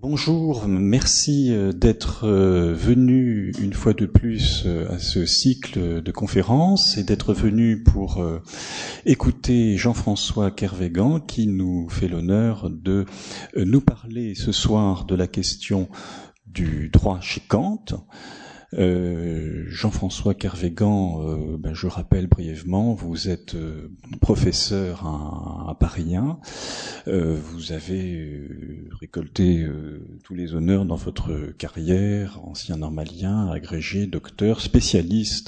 Bonjour, merci d'être venu une fois de plus à ce cycle de conférences et d'être venu pour écouter Jean-François Kervégan qui nous fait l'honneur de nous parler ce soir de la question du droit chez Kant. Jean-François Kervégan, je rappelle brièvement, vous êtes professeur à Paris 1. Vous avez récolté tous les honneurs dans votre carrière, ancien normalien, agrégé, docteur, spécialiste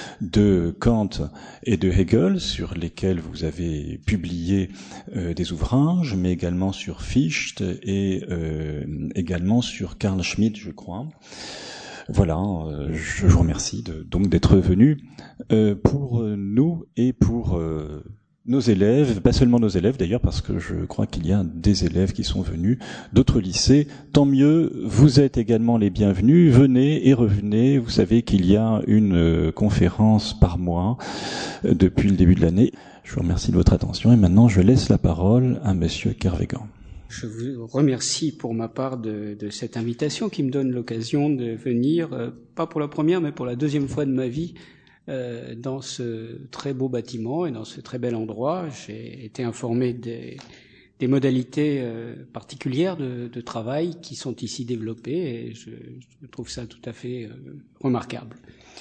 de Kant et de Hegel, sur lesquels vous avez publié des ouvrages, mais également sur Fichte et également sur Carl Schmitt, je crois. Voilà, je vous remercie donc d'être venu pour nous et pour nos élèves, pas seulement nos élèves d'ailleurs, parce que je crois qu'il y a des élèves qui sont venus d'autres lycées. Tant mieux, vous êtes également les bienvenus, venez et revenez. Vous savez qu'il y a une conférence par mois depuis le début de l'année. Je vous remercie de votre attention et maintenant je laisse la parole à Monsieur Kervégan. Je vous remercie pour ma part de cette invitation qui me donne l'occasion de venir, pas pour la première, mais pour la deuxième fois de ma vie, dans ce très beau bâtiment et dans ce très bel endroit. J'ai été informé des modalités particulières de travail qui sont ici développées et je trouve ça tout à fait remarquable.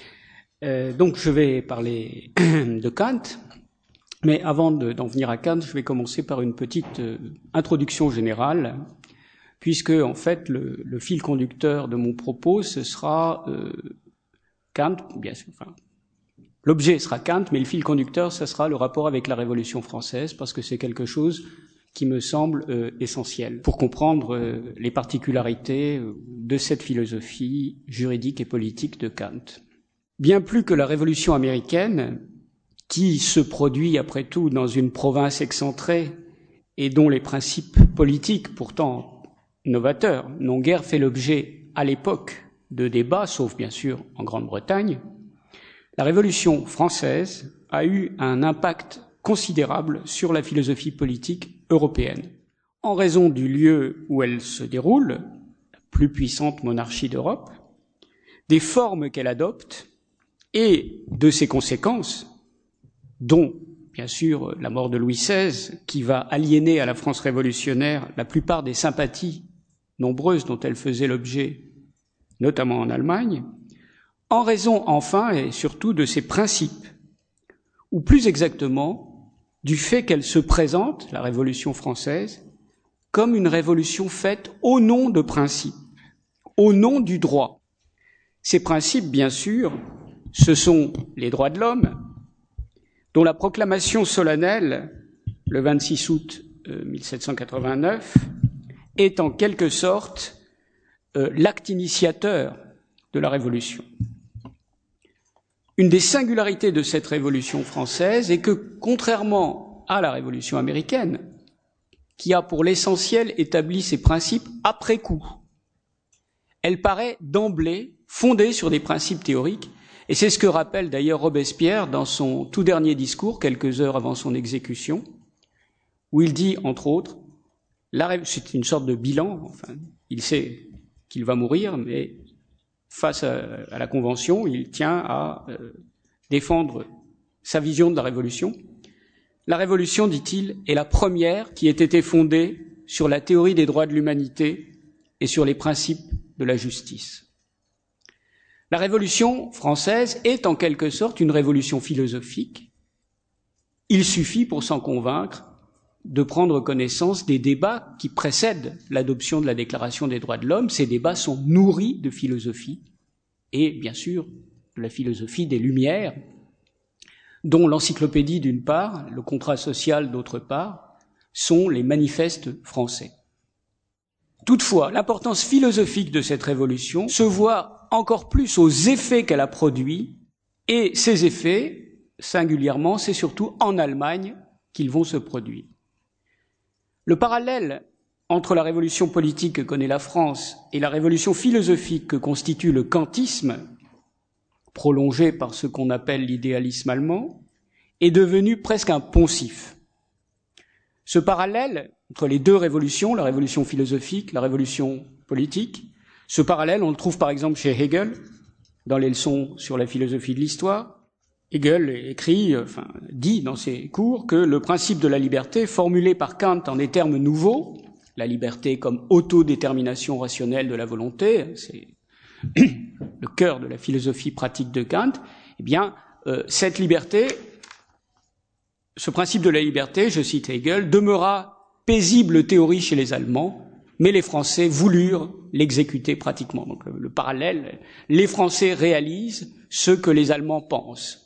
Donc je vais parler de Kant. Mais avant d'en venir à Kant, je vais commencer par une petite introduction générale, puisque en fait le fil conducteur de mon propos, ce sera Kant, bien sûr. Enfin, l'objet sera Kant, mais le fil conducteur, ce sera le rapport avec la Révolution française, parce que c'est quelque chose qui me semble essentiel pour comprendre les particularités de cette philosophie juridique et politique de Kant. Bien plus que la Révolution américaine, qui se produit après tout dans une province excentrée et dont les principes politiques, pourtant novateurs, n'ont guère fait l'objet à l'époque de débats, sauf bien sûr en Grande-Bretagne, la Révolution française a eu un impact considérable sur la philosophie politique européenne, en raison du lieu où elle se déroule, la plus puissante monarchie d'Europe, des formes qu'elle adopte et de ses conséquences, dont, bien sûr, la mort de Louis XVI, qui va aliéner à la France révolutionnaire la plupart des sympathies nombreuses dont elle faisait l'objet, notamment en Allemagne, en raison enfin et surtout de ses principes, ou plus exactement du fait qu'elle se présente, la Révolution française, comme une révolution faite au nom de principes, au nom du droit. Ces principes, bien sûr, ce sont les droits de l'homme, dont la proclamation solennelle, le 26 août 1789, est en quelque sorte l'acte initiateur de la Révolution. Une des singularités de cette Révolution française est que, contrairement à la Révolution américaine, qui a pour l'essentiel établi ses principes après coup, elle paraît d'emblée fondée sur des principes théoriques. Et c'est ce que rappelle d'ailleurs Robespierre dans son tout dernier discours, quelques heures avant son exécution, où il dit, entre autres, c'est une sorte de bilan, enfin, il sait qu'il va mourir, mais face à la Convention, il tient à défendre sa vision de la Révolution. La Révolution, dit-il, est la première qui ait été fondée sur la théorie des droits de l'humanité et sur les principes de la justice. La Révolution française est en quelque sorte une révolution philosophique. Il suffit, pour s'en convaincre, de prendre connaissance des débats qui précèdent l'adoption de la Déclaration des droits de l'homme. Ces débats sont nourris de philosophie, et bien sûr de la philosophie des Lumières, dont l'encyclopédie d'une part, le contrat social d'autre part, sont les manifestes français. Toutefois, l'importance philosophique de cette révolution se voit encore plus aux effets qu'elle a produits, et ces effets, singulièrement, c'est surtout en Allemagne qu'ils vont se produire. Le parallèle entre la révolution politique que connaît la France et la révolution philosophique que constitue le kantisme, prolongé par ce qu'on appelle l'idéalisme allemand, est devenu presque un poncif. Ce parallèle entre les deux révolutions, la révolution philosophique, la révolution politique. Ce parallèle, on le trouve par exemple chez Hegel, dans les leçons sur la philosophie de l'histoire. Hegel dit dans ses cours que le principe de la liberté, formulé par Kant en des termes nouveaux, la liberté comme autodétermination rationnelle de la volonté, c'est le cœur de la philosophie pratique de Kant, eh bien, cette liberté, ce principe de la liberté, je cite Hegel, demeura paisible théorie chez les Allemands, mais les Français voulurent l'exécuter pratiquement. Donc le parallèle, les Français réalisent ce que les Allemands pensent.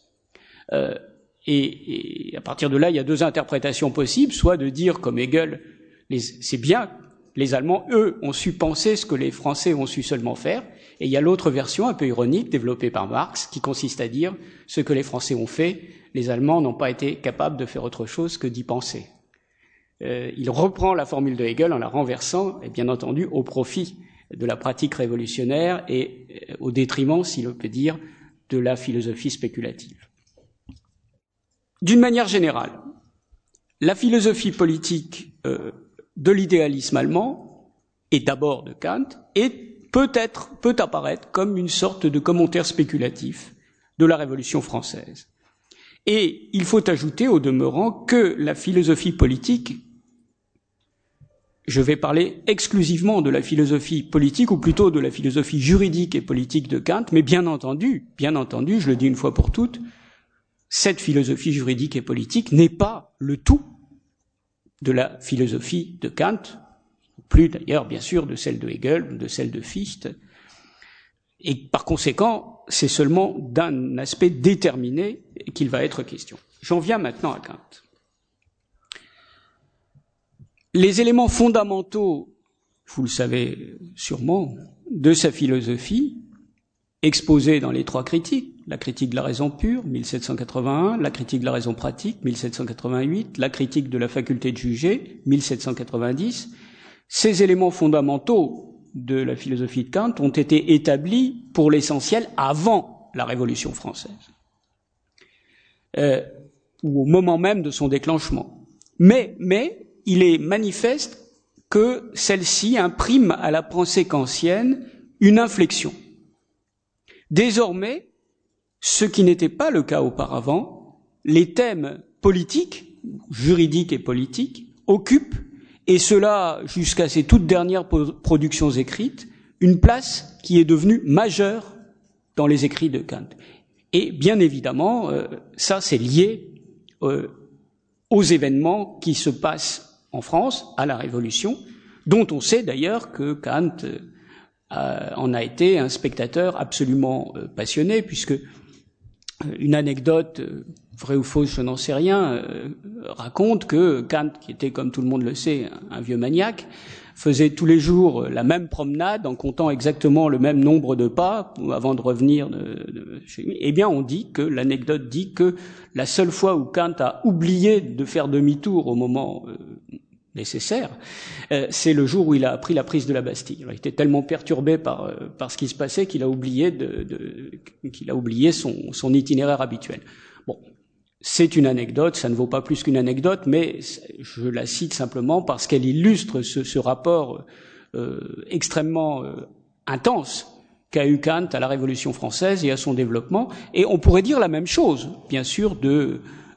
Et à partir de là, il y a deux interprétations possibles, soit de dire, comme Hegel, c'est bien, les Allemands, eux, ont su penser ce que les Français ont su seulement faire, et il y a l'autre version, un peu ironique, développée par Marx, qui consiste à dire, ce que les Français ont fait, les Allemands n'ont pas été capables de faire autre chose que d'y penser. Il reprend la formule de Hegel en la renversant, et bien entendu, au profit de la pratique révolutionnaire et au détriment, si l'on peut dire, de la philosophie spéculative. D'une manière générale, la philosophie politique de l'idéalisme allemand, et d'abord de Kant, peut apparaître comme une sorte de commentaire spéculatif de la Révolution française. Et il faut ajouter au demeurant que la philosophie politique, je vais parler exclusivement de la philosophie politique, ou plutôt de la philosophie juridique et politique de Kant, mais bien entendu, je le dis une fois pour toutes, cette philosophie juridique et politique n'est pas le tout de la philosophie de Kant, plus d'ailleurs, bien sûr, de celle de Hegel, de celle de Fichte, et par conséquent, c'est seulement d'un aspect déterminé qu'il va être question. J'en viens maintenant à Kant. Les éléments fondamentaux, vous le savez sûrement, de sa philosophie, exposés dans les trois critiques, la critique de la raison pure, 1781, la critique de la raison pratique, 1788, la critique de la faculté de juger, 1790, ces éléments fondamentaux de la philosophie de Kant ont été établis pour l'essentiel avant la Révolution française, ou au moment même de son déclenchement. Mais il est manifeste que celle-ci imprime à la pensée kantienne une inflexion. Désormais, ce qui n'était pas le cas auparavant, les thèmes politiques, juridiques et politiques, occupent, et cela jusqu'à ses toutes dernières productions écrites, une place qui est devenue majeure dans les écrits de Kant. Et bien évidemment, ça c'est lié aux événements qui se passent en France, à la Révolution, dont on sait d'ailleurs que Kant en a été un spectateur absolument passionné, puisque une anecdote, vraie ou fausse, je n'en sais rien, raconte que Kant, qui était, comme tout le monde le sait, un vieux maniaque, faisait tous les jours la même promenade en comptant exactement le même nombre de pas avant de revenir chez lui. Eh bien, l'anecdote dit que la seule fois où Kant a oublié de faire demi-tour au moment nécessaire, c'est le jour où il a appris la prise de la Bastille. Il était tellement perturbé par ce qui se passait qu'il a oublié son itinéraire habituel. Bon, c'est une anecdote, ça ne vaut pas plus qu'une anecdote, mais je la cite simplement parce qu'elle illustre ce rapport extrêmement intense qu'a eu Kant à la Révolution française et à son développement. Et on pourrait dire la même chose, bien sûr, de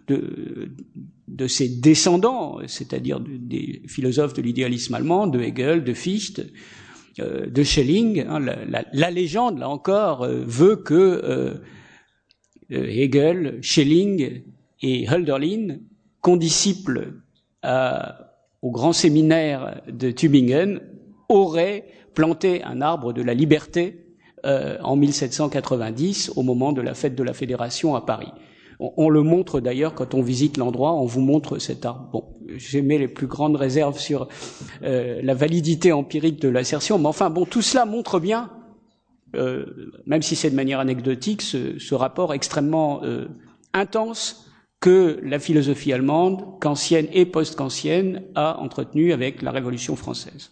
ses descendants, c'est-à-dire des philosophes de l'idéalisme allemand, de Hegel, de Fichte, de Schelling. La légende, là encore, veut que Hegel, Schelling et Hölderlin, condisciples au grand séminaire de Tübingen, auraient planté un arbre de la liberté en 1790, au moment de la fête de la Fédération à Paris. On le montre d'ailleurs quand on visite l'endroit, on vous montre cet arbre. Bon, j'émets les plus grandes réserves sur la validité empirique de l'assertion, mais enfin bon, tout cela montre bien, même si c'est de manière anecdotique, ce rapport extrêmement intense que la philosophie allemande, kantienne et post-kantienne, a entretenu avec la Révolution française.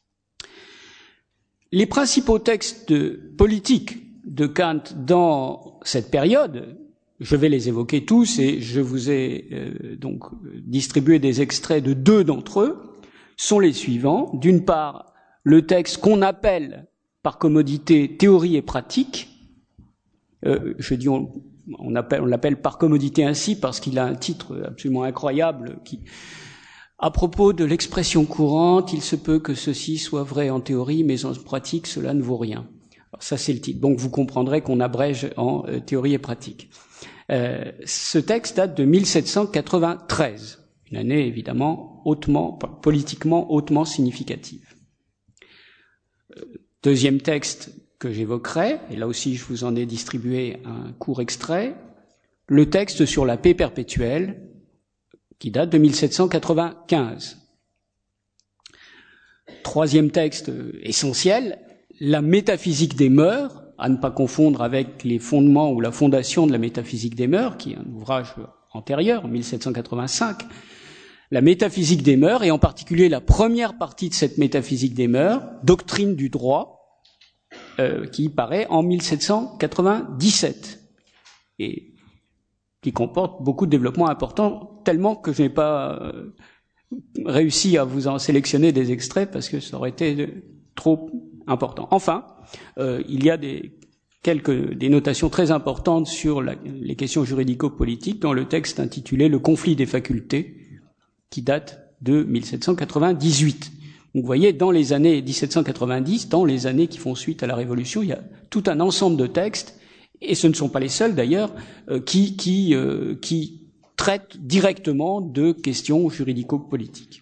Les principaux textes politiques de Kant dans cette période, je vais les évoquer tous et je vous ai donc distribué des extraits de deux d'entre eux, sont les suivants. D'une part, le texte qu'on appelle par commodité théorie et pratique. Je dis on l'appelle par commodité ainsi parce qu'il a un titre absolument incroyable qui, à propos de l'expression courante, il se peut que ceci soit vrai en théorie, mais en pratique, cela ne vaut rien. Alors ça, c'est le titre. Donc, vous comprendrez qu'on abrège en théorie et pratique. Ce texte date de 1793, une année évidemment politiquement hautement significative. Deuxième texte que j'évoquerai, et là aussi je vous en ai distribué un court extrait, le texte sur la paix perpétuelle, qui date de 1795. Troisième texte essentiel, la métaphysique des mœurs, à ne pas confondre avec les fondements ou la fondation de la métaphysique des mœurs, qui est un ouvrage antérieur, 1785. La métaphysique des mœurs, et en particulier la première partie de cette métaphysique des mœurs, doctrine du droit, qui paraît en 1797, et qui comporte beaucoup de développements importants, tellement que je n'ai pas réussi à vous en sélectionner des extraits parce que ça aurait été trop important. Enfin, il y a des notations très importantes sur les questions juridico-politiques dans le texte intitulé « Le conflit des facultés », qui date de 1798. Donc, vous voyez, dans les années 1790, dans les années qui font suite à la Révolution, il y a tout un ensemble de textes, et ce ne sont pas les seuls d'ailleurs, qui traitent directement de questions juridico-politiques.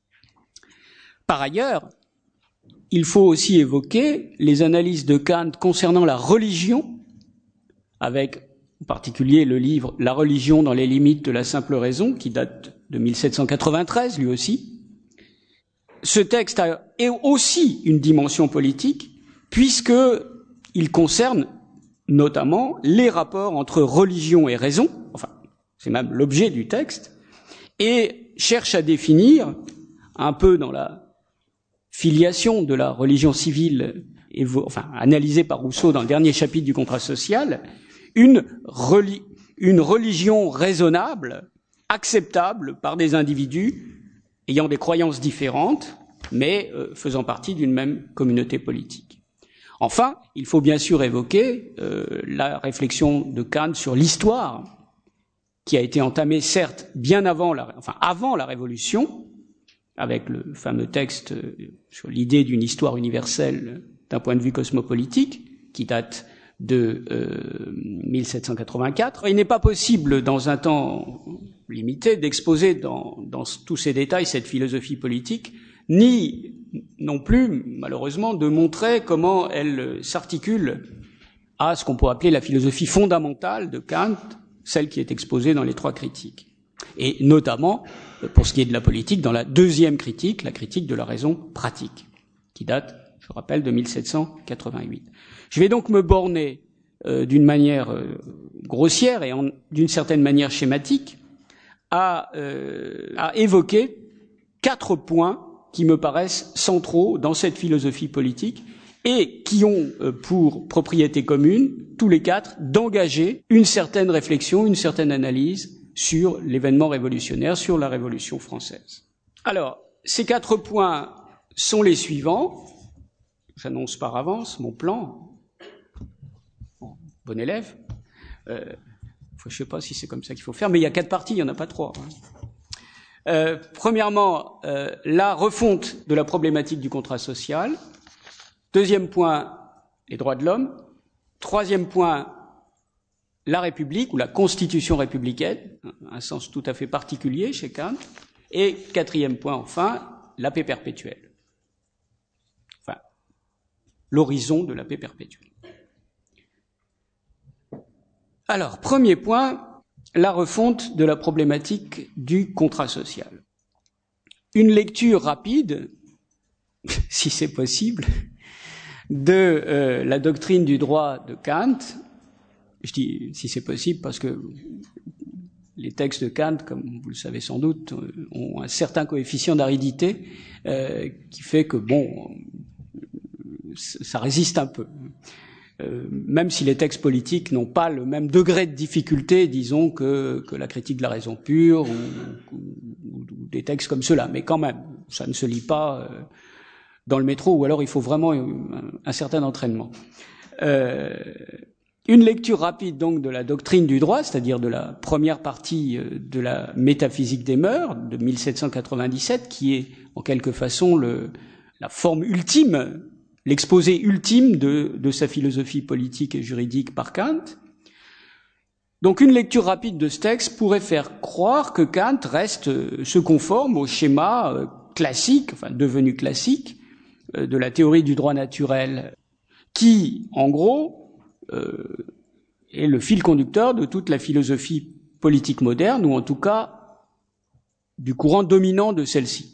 Par ailleurs, il faut aussi évoquer les analyses de Kant concernant la religion, avec en particulier le livre « La religion dans les limites de la simple raison » qui date de 1793, lui aussi. Ce texte a aussi une dimension politique, puisqu'il concerne notamment les rapports entre religion et raison, enfin, c'est même l'objet du texte, et cherche à définir, un peu dans la filiation de la religion civile, analysée par Rousseau dans le dernier chapitre du Contrat social, une religion raisonnable, acceptable par des individus ayant des croyances différentes, mais faisant partie d'une même communauté politique. Enfin, il faut bien sûr évoquer la réflexion de Kant sur l'histoire, qui a été entamée certes bien avant la Révolution, avec le fameux texte sur l'idée d'une histoire universelle d'un point de vue cosmopolitique, qui date de 1784. Il n'est pas possible, dans un temps limité, d'exposer dans tous ces détails cette philosophie politique, ni non plus, malheureusement, de montrer comment elle s'articule à ce qu'on pourrait appeler la philosophie fondamentale de Kant, celle qui est exposée dans les trois critiques. Et notamment, pour ce qui est de la politique, dans la deuxième critique, la critique de la raison pratique, qui date, je rappelle, de 1788. Je vais donc me borner d'une manière grossière et d'une certaine manière schématique à évoquer 4 points qui me paraissent centraux dans cette philosophie politique et qui ont pour propriété commune, tous les 4, d'engager une certaine réflexion, une certaine analyse sur l'événement révolutionnaire, sur la Révolution française. Alors, ces 4 points sont les suivants. J'annonce par avance mon plan. Bon élève. Je ne sais pas si c'est comme ça qu'il faut faire, mais il y a 4 parties, il n'y en a pas 3. Premièrement, la refonte de la problématique du contrat social. Deuxième point, les droits de l'homme. Troisième point, la République ou la Constitution républicaine, un sens tout à fait particulier chez Kant. Et quatrième point, enfin, la paix perpétuelle. Enfin, l'horizon de la paix perpétuelle. Alors, premier point, la refonte de la problématique du contrat social. Une lecture rapide, si c'est possible, de la doctrine du droit de Kant. Je dis si c'est possible parce que les textes de Kant, comme vous le savez sans doute, ont un certain coefficient d'aridité qui fait que, ça résiste un peu. Même si les textes politiques n'ont pas le même degré de difficulté, disons, que la critique de la raison pure ou des textes comme ceux-là. Mais quand même, ça ne se lit pas dans le métro, ou alors il faut vraiment un certain entraînement. Une lecture rapide donc de la doctrine du droit, c'est-à-dire de la première partie de la métaphysique des mœurs de 1797, qui est en quelque façon la forme ultime, l'exposé ultime de sa philosophie politique et juridique par Kant. Donc une lecture rapide de ce texte pourrait faire croire que Kant se conforme au schéma classique, enfin devenu classique, de la théorie du droit naturel, qui, en gros, est le fil conducteur de toute la philosophie politique moderne, ou en tout cas du courant dominant de celle-ci.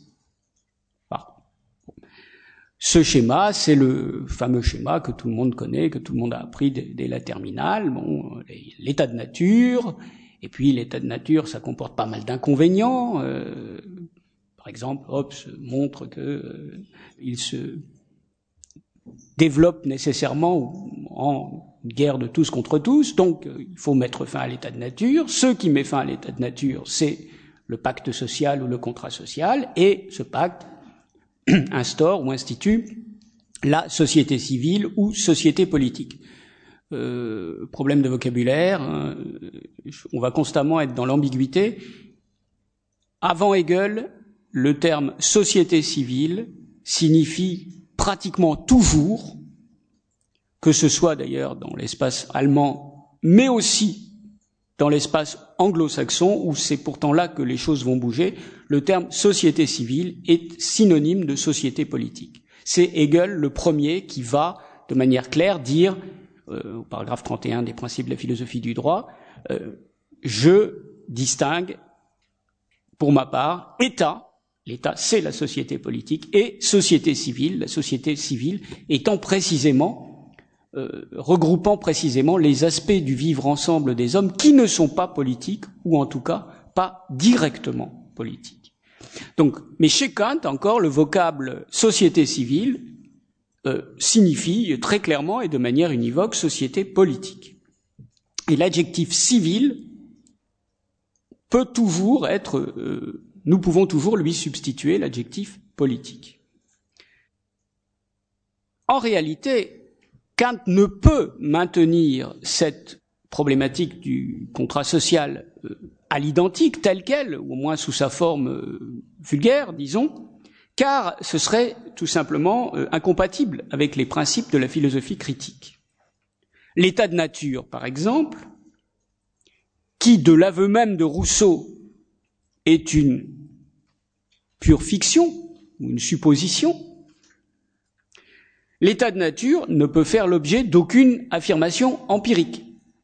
Ce schéma, c'est le fameux schéma que tout le monde connaît, que tout le monde a appris dès la terminale. Bon, l'état de nature, et puis l'état de nature, ça comporte pas mal d'inconvénients. Par exemple, Hobbes montre que il se développe nécessairement en guerre de tous contre tous, donc il faut mettre fin à l'état de nature. Ce qui met fin à l'état de nature, c'est le pacte social ou le contrat social, et ce pacte instaure ou institue la société civile ou société politique. Problème de vocabulaire, on va constamment être dans l'ambiguïté. Avant Hegel, le terme société civile signifie pratiquement toujours, que ce soit d'ailleurs dans l'espace allemand, mais aussi dans l'espace anglo-saxon, où c'est pourtant là que les choses vont bouger, le terme société civile est synonyme de société politique. C'est Hegel le premier qui va, de manière claire, dire, au paragraphe 31 des principes de la philosophie du droit, je distingue, pour ma part, État, l'État c'est la société politique, et société civile, la société civile étant précisément regroupant précisément les aspects du vivre ensemble des hommes qui ne sont pas politiques, ou en tout cas pas directement politiques. Donc, mais chez Kant, encore, le vocable société civile signifie très clairement et de manière univoque société politique. Et l'adjectif civil peut toujours être, nous pouvons toujours lui substituer l'adjectif politique. En réalité, Kant ne peut maintenir cette problématique du contrat social à l'identique, telle qu'elle, ou au moins sous sa forme vulgaire, disons, car ce serait tout simplement incompatible avec les principes de la philosophie critique. L'état de nature, par exemple, qui, de l'aveu même de Rousseau, est une pure fiction, ou une supposition, l'état de nature ne peut faire l'objet d'aucune affirmation empirique.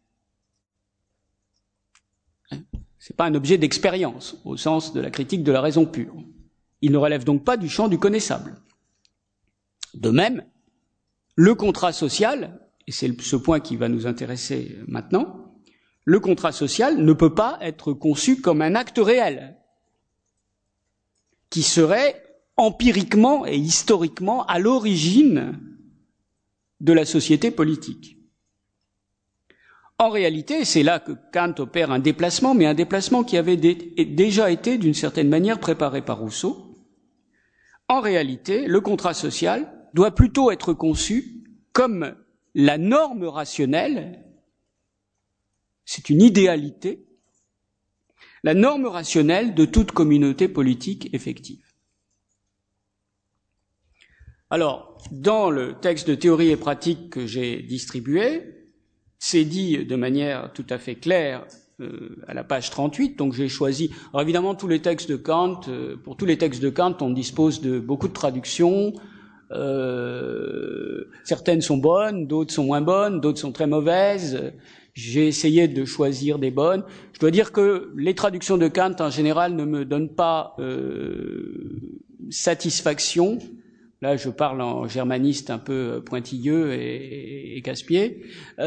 C'est pas un objet d'expérience, au sens de la critique de la raison pure. Il ne relève donc pas du champ du connaissable. De même, le contrat social, et c'est ce point qui va nous intéresser maintenant, le contrat social ne peut pas être conçu comme un acte réel, qui serait empiriquement et historiquement à l'origine de la société politique. En réalité, c'est là que Kant opère un déplacement, mais un déplacement qui avait déjà été d'une certaine manière préparé par Rousseau. En réalité, le contrat social doit plutôt être conçu comme la norme rationnelle, c'est une idéalité, la norme rationnelle de toute communauté politique effective. Alors, dans le texte de théorie et pratique que j'ai distribué, c'est dit de manière tout à fait claire à la page 38, donc j'ai choisi... Alors évidemment, tous les textes de Kant, pour tous les textes de Kant, on dispose de beaucoup de traductions, certaines sont bonnes, d'autres sont moins bonnes, d'autres sont très mauvaises. J'ai essayé de choisir des bonnes. Je dois dire que les traductions de Kant, en général, ne me donnent pas satisfaction. Là, je parle en germaniste un peu pointilleux et casse-pied.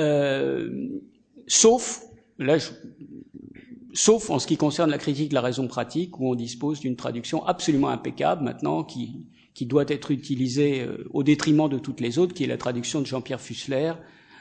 Sauf en ce qui concerne la critique de la raison pratique, où on dispose d'une traduction absolument impeccable maintenant, qui doit être utilisée au détriment de toutes les autres, qui est la traduction de Jean-Pierre Fussler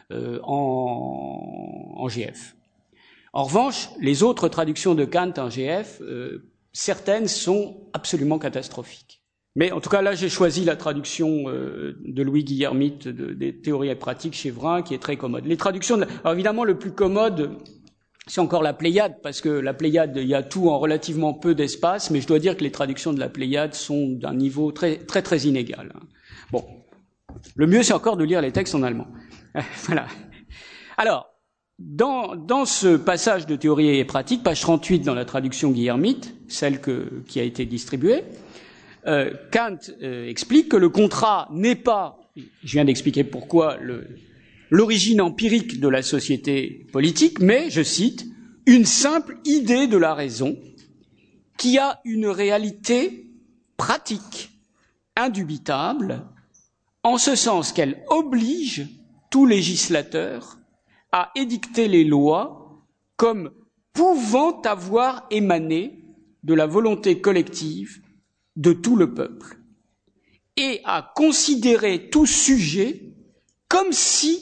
en GF. En revanche, les autres traductions de Kant en GF, certaines sont absolument catastrophiques. Mais en tout cas, là, j'ai choisi la traduction de Louis Guillermite des théories et pratiques chez Vrin, qui est très commode. Les traductions, alors évidemment, le plus commode, c'est encore la Pléiade, parce que la Pléiade, il y a tout en relativement peu d'espace, mais je dois dire que les traductions de la Pléiade sont d'un niveau très, très, très inégal. Bon. Le mieux, c'est encore de lire les textes en allemand. Voilà. Alors, dans ce passage de théorie et pratique, page 38 dans la traduction Guillermite, celle qui a été distribuée, Kant explique que le contrat n'est pas, je viens d'expliquer pourquoi, l'origine empirique de la société politique, mais, je cite, une simple idée de la raison qui a une réalité pratique, indubitable, en ce sens qu'elle oblige tout législateur à édicter les lois comme pouvant avoir émané de la volonté collective de tout le peuple, et à considérer tout sujet comme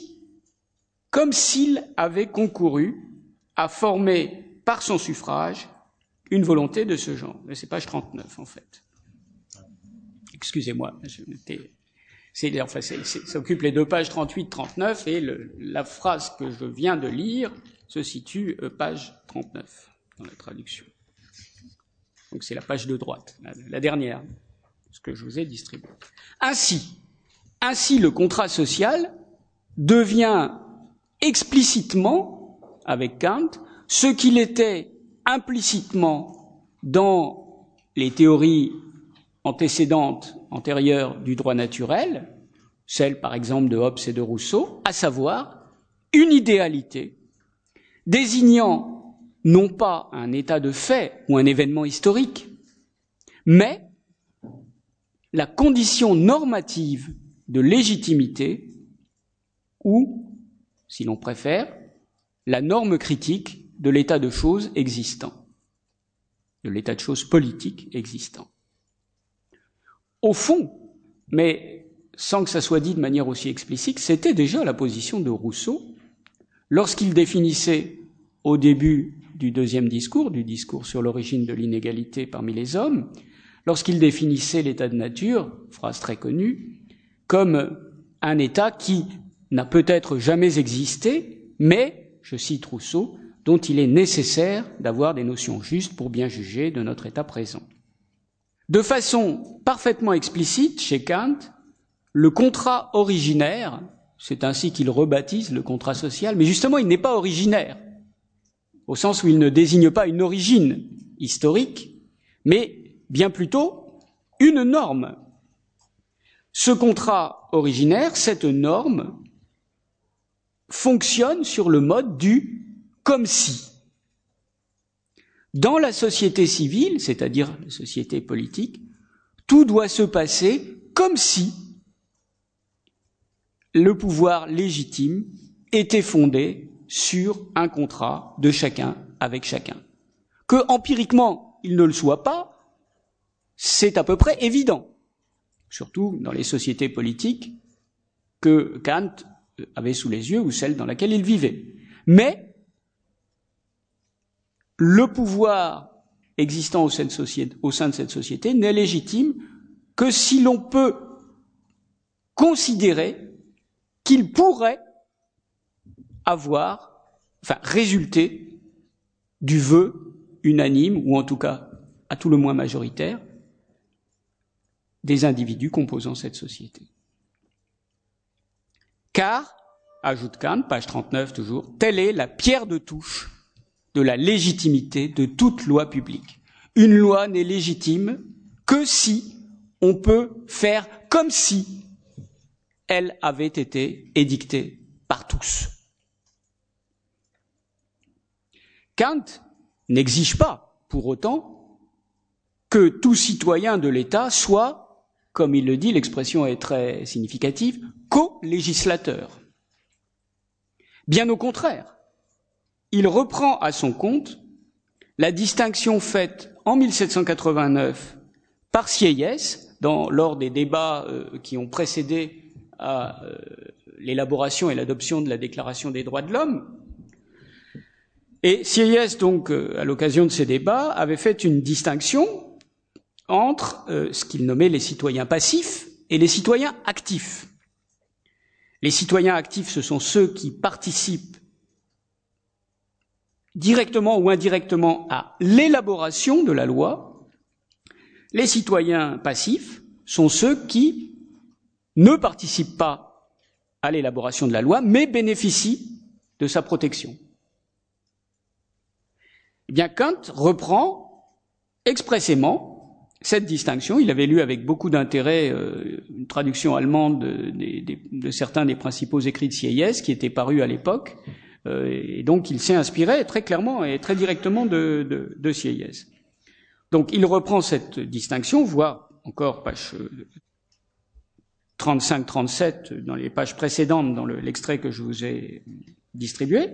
s'il avait concouru à former par son suffrage une volonté de ce genre. C'est page 39, en fait. Excusez-moi, ça occupe les deux pages 38-39, et la phrase que je viens de lire se situe page 39 dans la traduction. Donc c'est la page de droite, la dernière, ce que je vous ai distribué. Ainsi, le contrat social devient explicitement, avec Kant, ce qu'il était implicitement dans les théories antérieures du droit naturel, celles par exemple de Hobbes et de Rousseau, à savoir une idéalité désignant non pas un état de fait ou un événement historique, mais la condition normative de légitimité ou, si l'on préfère, la norme critique de l'état de choses existant, de l'état de choses politique existant. Au fond, mais sans que ça soit dit de manière aussi explicite, c'était déjà la position de Rousseau lorsqu'il définissait au début du deuxième discours, du discours sur l'origine de l'inégalité parmi les hommes, lorsqu'il définissait l'état de nature, phrase très connue, comme un état qui n'a peut-être jamais existé, mais, je cite Rousseau, dont il est nécessaire d'avoir des notions justes pour bien juger de notre état présent. De façon parfaitement explicite, chez Kant, le contrat originaire, c'est ainsi qu'il rebaptise le contrat social, mais justement il n'est pas originaire, au sens où il ne désigne pas une origine historique, mais bien plutôt une norme. Ce contrat originaire, cette norme, fonctionne sur le mode du « comme si ». Dans la société civile, c'est-à-dire la société politique, tout doit se passer comme si le pouvoir légitime était fondé sur un contrat de chacun avec chacun. Que, empiriquement, il ne le soit pas, c'est à peu près évident, surtout dans les sociétés politiques que Kant avait sous les yeux ou celles dans laquelle il vivait. Mais le pouvoir existant au sein de cette société n'est légitime que si l'on peut considérer qu'il pourrait résulter du vœu unanime, ou en tout cas, à tout le moins majoritaire, des individus composant cette société. Car, ajoute Kant, page 39 toujours, telle est la pierre de touche de la légitimité de toute loi publique. Une loi n'est légitime que si on peut faire comme si elle avait été édictée par tous. Kant n'exige pas, pour autant, que tout citoyen de l'État soit, comme il le dit, l'expression est très significative, co-législateur. Bien au contraire, il reprend à son compte la distinction faite en 1789 par Sieyès, lors des débats qui ont précédé à l'élaboration et l'adoption de la Déclaration des droits de l'homme. Et Sieyès, donc, à l'occasion de ces débats, avait fait une distinction entre ce qu'il nommait les citoyens passifs et les citoyens actifs. Les citoyens actifs, ce sont ceux qui participent directement ou indirectement à l'élaboration de la loi. Les citoyens passifs sont ceux qui ne participent pas à l'élaboration de la loi, mais bénéficient de sa protection. Eh bien, Kant reprend expressément cette distinction. Il avait lu avec beaucoup d'intérêt une traduction allemande de certains des principaux écrits de Sieyès qui étaient parus à l'époque, et donc il s'est inspiré très clairement et très directement de Sieyès. Donc il reprend cette distinction, voire encore page 35-37 dans les pages précédentes dans l'extrait que je vous ai distribué.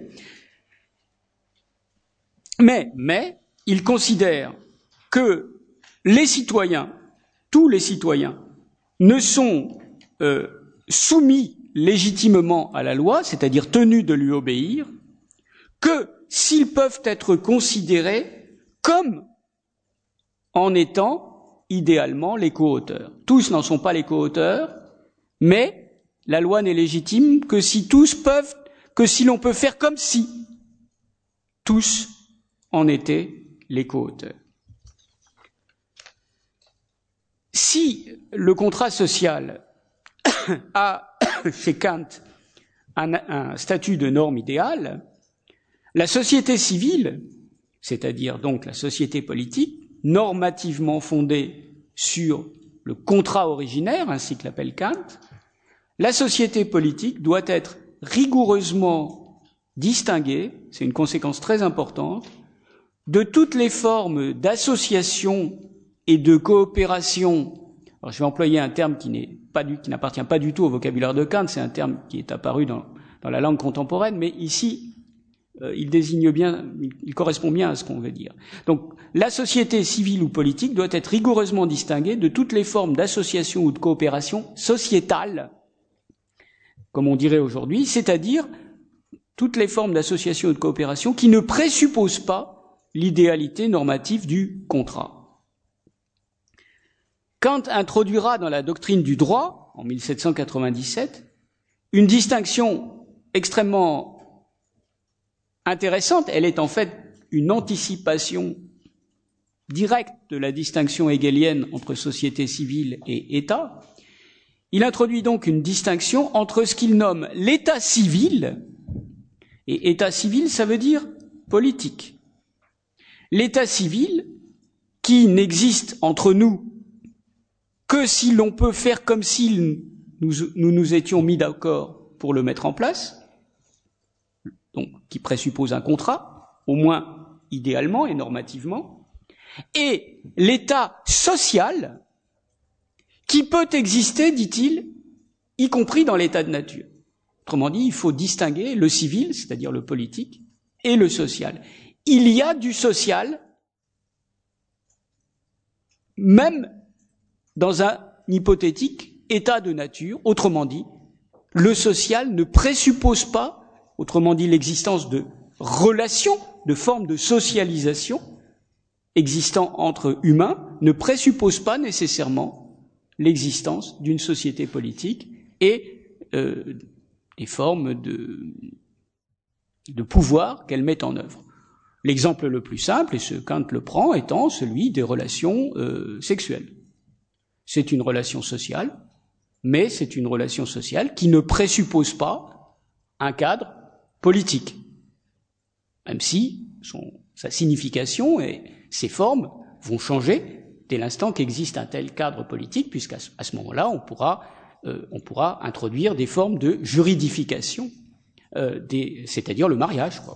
Mais il considère que les citoyens, tous les citoyens, ne sont soumis légitimement à la loi, c'est-à-dire tenus de lui obéir, que s'ils peuvent être considérés comme en étant idéalement les co-auteurs. Tous n'en sont pas les co-auteurs, mais la loi n'est légitime que si l'on peut faire comme si tous en étaient les co-auteurs. Si le contrat social a, chez Kant, un statut de norme idéale, la société civile, c'est-à-dire donc la société politique, normativement fondée sur le contrat originaire, ainsi que l'appelle Kant, la société politique doit être rigoureusement distinguée, c'est une conséquence très importante, de toutes les formes d'association et de coopération. Alors je vais employer un terme qui n'appartient pas du tout au vocabulaire de Kant, c'est un terme qui est apparu dans la langue contemporaine, mais ici il correspond bien à ce qu'on veut dire. Donc la société civile ou politique doit être rigoureusement distinguée de toutes les formes d'association ou de coopération sociétale, comme on dirait aujourd'hui, c'est-à-dire toutes les formes d'association ou de coopération qui ne présupposent pas l'idéalité normative du contrat. Kant introduira dans la doctrine du droit, en 1797, une distinction extrêmement intéressante. Elle est en fait une anticipation directe de la distinction hegelienne entre société civile et État. Il introduit donc une distinction entre ce qu'il nomme l'État civil, et État civil, ça veut dire politique. L'État civil, qui n'existe entre nous que si l'on peut faire comme si nous étions mis d'accord pour le mettre en place, donc qui présuppose un contrat, au moins idéalement et normativement, et l'État social, qui peut exister, dit-il, y compris dans l'état de nature. Autrement dit, il faut distinguer le civil, c'est-à-dire le politique, et le social. Il y a du social, même dans un hypothétique état de nature. Autrement dit, le social ne présuppose pas, autrement dit l'existence de relations, de formes de socialisation existant entre humains, ne présuppose pas nécessairement l'existence d'une société politique et des formes de pouvoir qu'elle met en œuvre. L'exemple le plus simple, et ce Kant le prend, étant celui des relations sexuelles. C'est une relation sociale, mais c'est une relation sociale qui ne présuppose pas un cadre politique, même si sa signification et ses formes vont changer dès l'instant qu'existe un tel cadre politique, puisqu'à ce moment-là, on pourra introduire des formes de juridification, c'est-à-dire le mariage, quoi,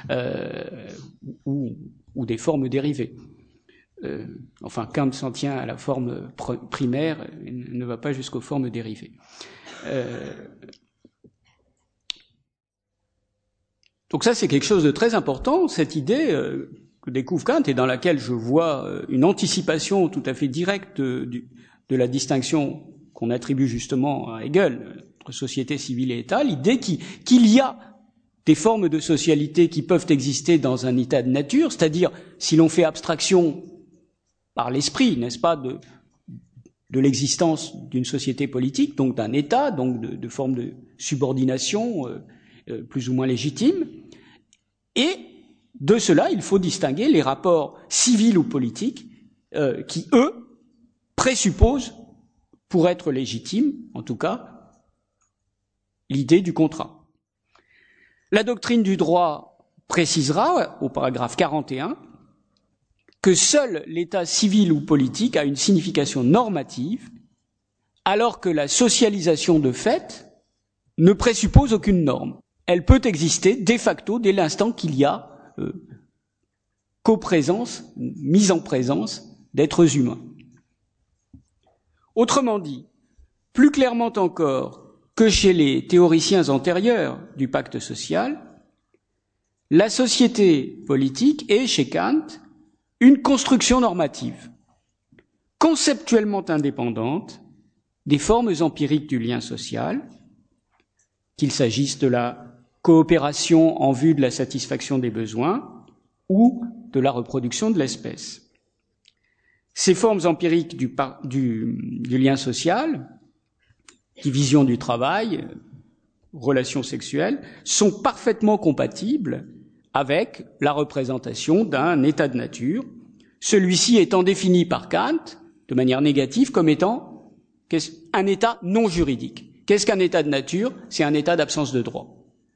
ou des formes dérivées. Enfin, Kant s'en tient à la forme primaire, ne va pas jusqu'aux formes dérivées. Donc ça, c'est quelque chose de très important, cette idée que découvre Kant et dans laquelle je vois une anticipation tout à fait directe de la distinction qu'on attribue justement à Hegel entre société civile et État, l'idée qu'il y a des formes de socialité qui peuvent exister dans un état de nature, c'est-à-dire si l'on fait abstraction par l'esprit, n'est-ce pas, de l'existence d'une société politique, donc d'un État, donc de formes de subordination plus ou moins légitime. Et de cela, il faut distinguer les rapports civils ou politiques qui, eux, présupposent, pour être légitimes, en tout cas, l'idée du contrat. La doctrine du droit précisera, au paragraphe 41, que seul l'état civil ou politique a une signification normative, alors que la socialisation de fait ne présuppose aucune norme. Elle peut exister de facto dès l'instant qu'il y a coprésence, mise en présence d'êtres humains. Autrement dit, plus clairement encore que chez les théoriciens antérieurs du pacte social, la société politique est, chez Kant, une construction normative, conceptuellement indépendante des formes empiriques du lien social, qu'il s'agisse de la coopération en vue de la satisfaction des besoins ou de la reproduction de l'espèce. Ces formes empiriques du lien social, division du travail, relations sexuelles, sont parfaitement compatibles avec la représentation d'un état de nature, celui-ci étant défini par Kant, de manière négative, comme étant un état non juridique. Qu'est-ce qu'un état de nature? C'est un état d'absence de droit.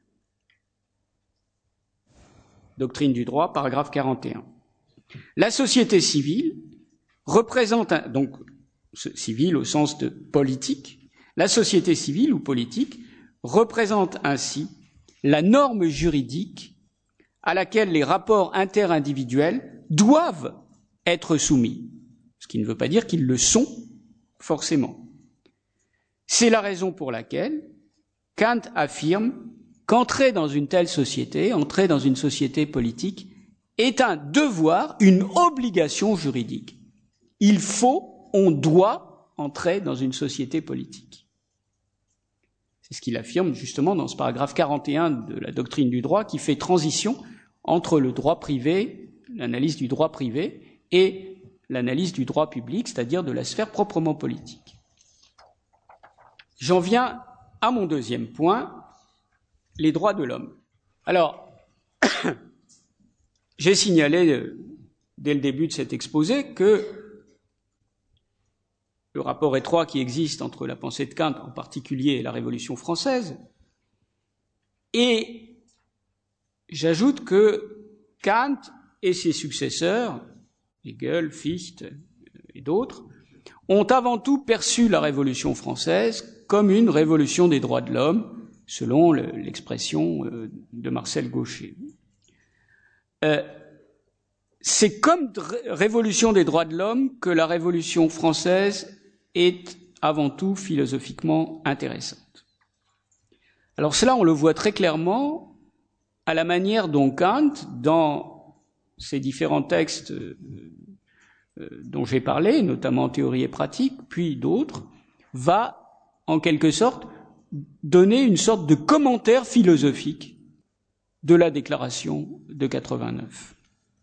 Doctrine du droit, paragraphe 41. La société civile représente, donc civile au sens de politique, la société civile ou politique représente ainsi la norme juridique à laquelle les rapports interindividuels doivent être soumis, ce qui ne veut pas dire qu'ils le sont forcément. C'est la raison pour laquelle Kant affirme qu'entrer dans une telle société, entrer dans une société politique, est un devoir, une obligation juridique. Il faut, on doit entrer dans une société politique. C'est ce qu'il affirme justement dans ce paragraphe 41 de la doctrine du droit qui fait transition entre le droit privé, l'analyse du droit privé et l'analyse du droit public, c'est-à-dire de la sphère proprement politique. J'en viens à mon deuxième point, les droits de l'homme. Alors, j'ai signalé dès le début de cet exposé que le rapport étroit qui existe entre la pensée de Kant, en particulier, et la Révolution française, et j'ajoute que Kant et ses successeurs, Hegel, Fichte et d'autres, ont avant tout perçu la Révolution française comme une révolution des droits de l'homme, selon l'expression de Marcel Gauchet. C'est comme révolution des droits de l'homme que la Révolution française est avant tout philosophiquement intéressante. Alors cela, on le voit très clairement à la manière dont Kant, dans ces différents textes dont j'ai parlé, notamment Théorie et pratique, puis d'autres, va en quelque sorte donner une sorte de commentaire philosophique de la déclaration de 89.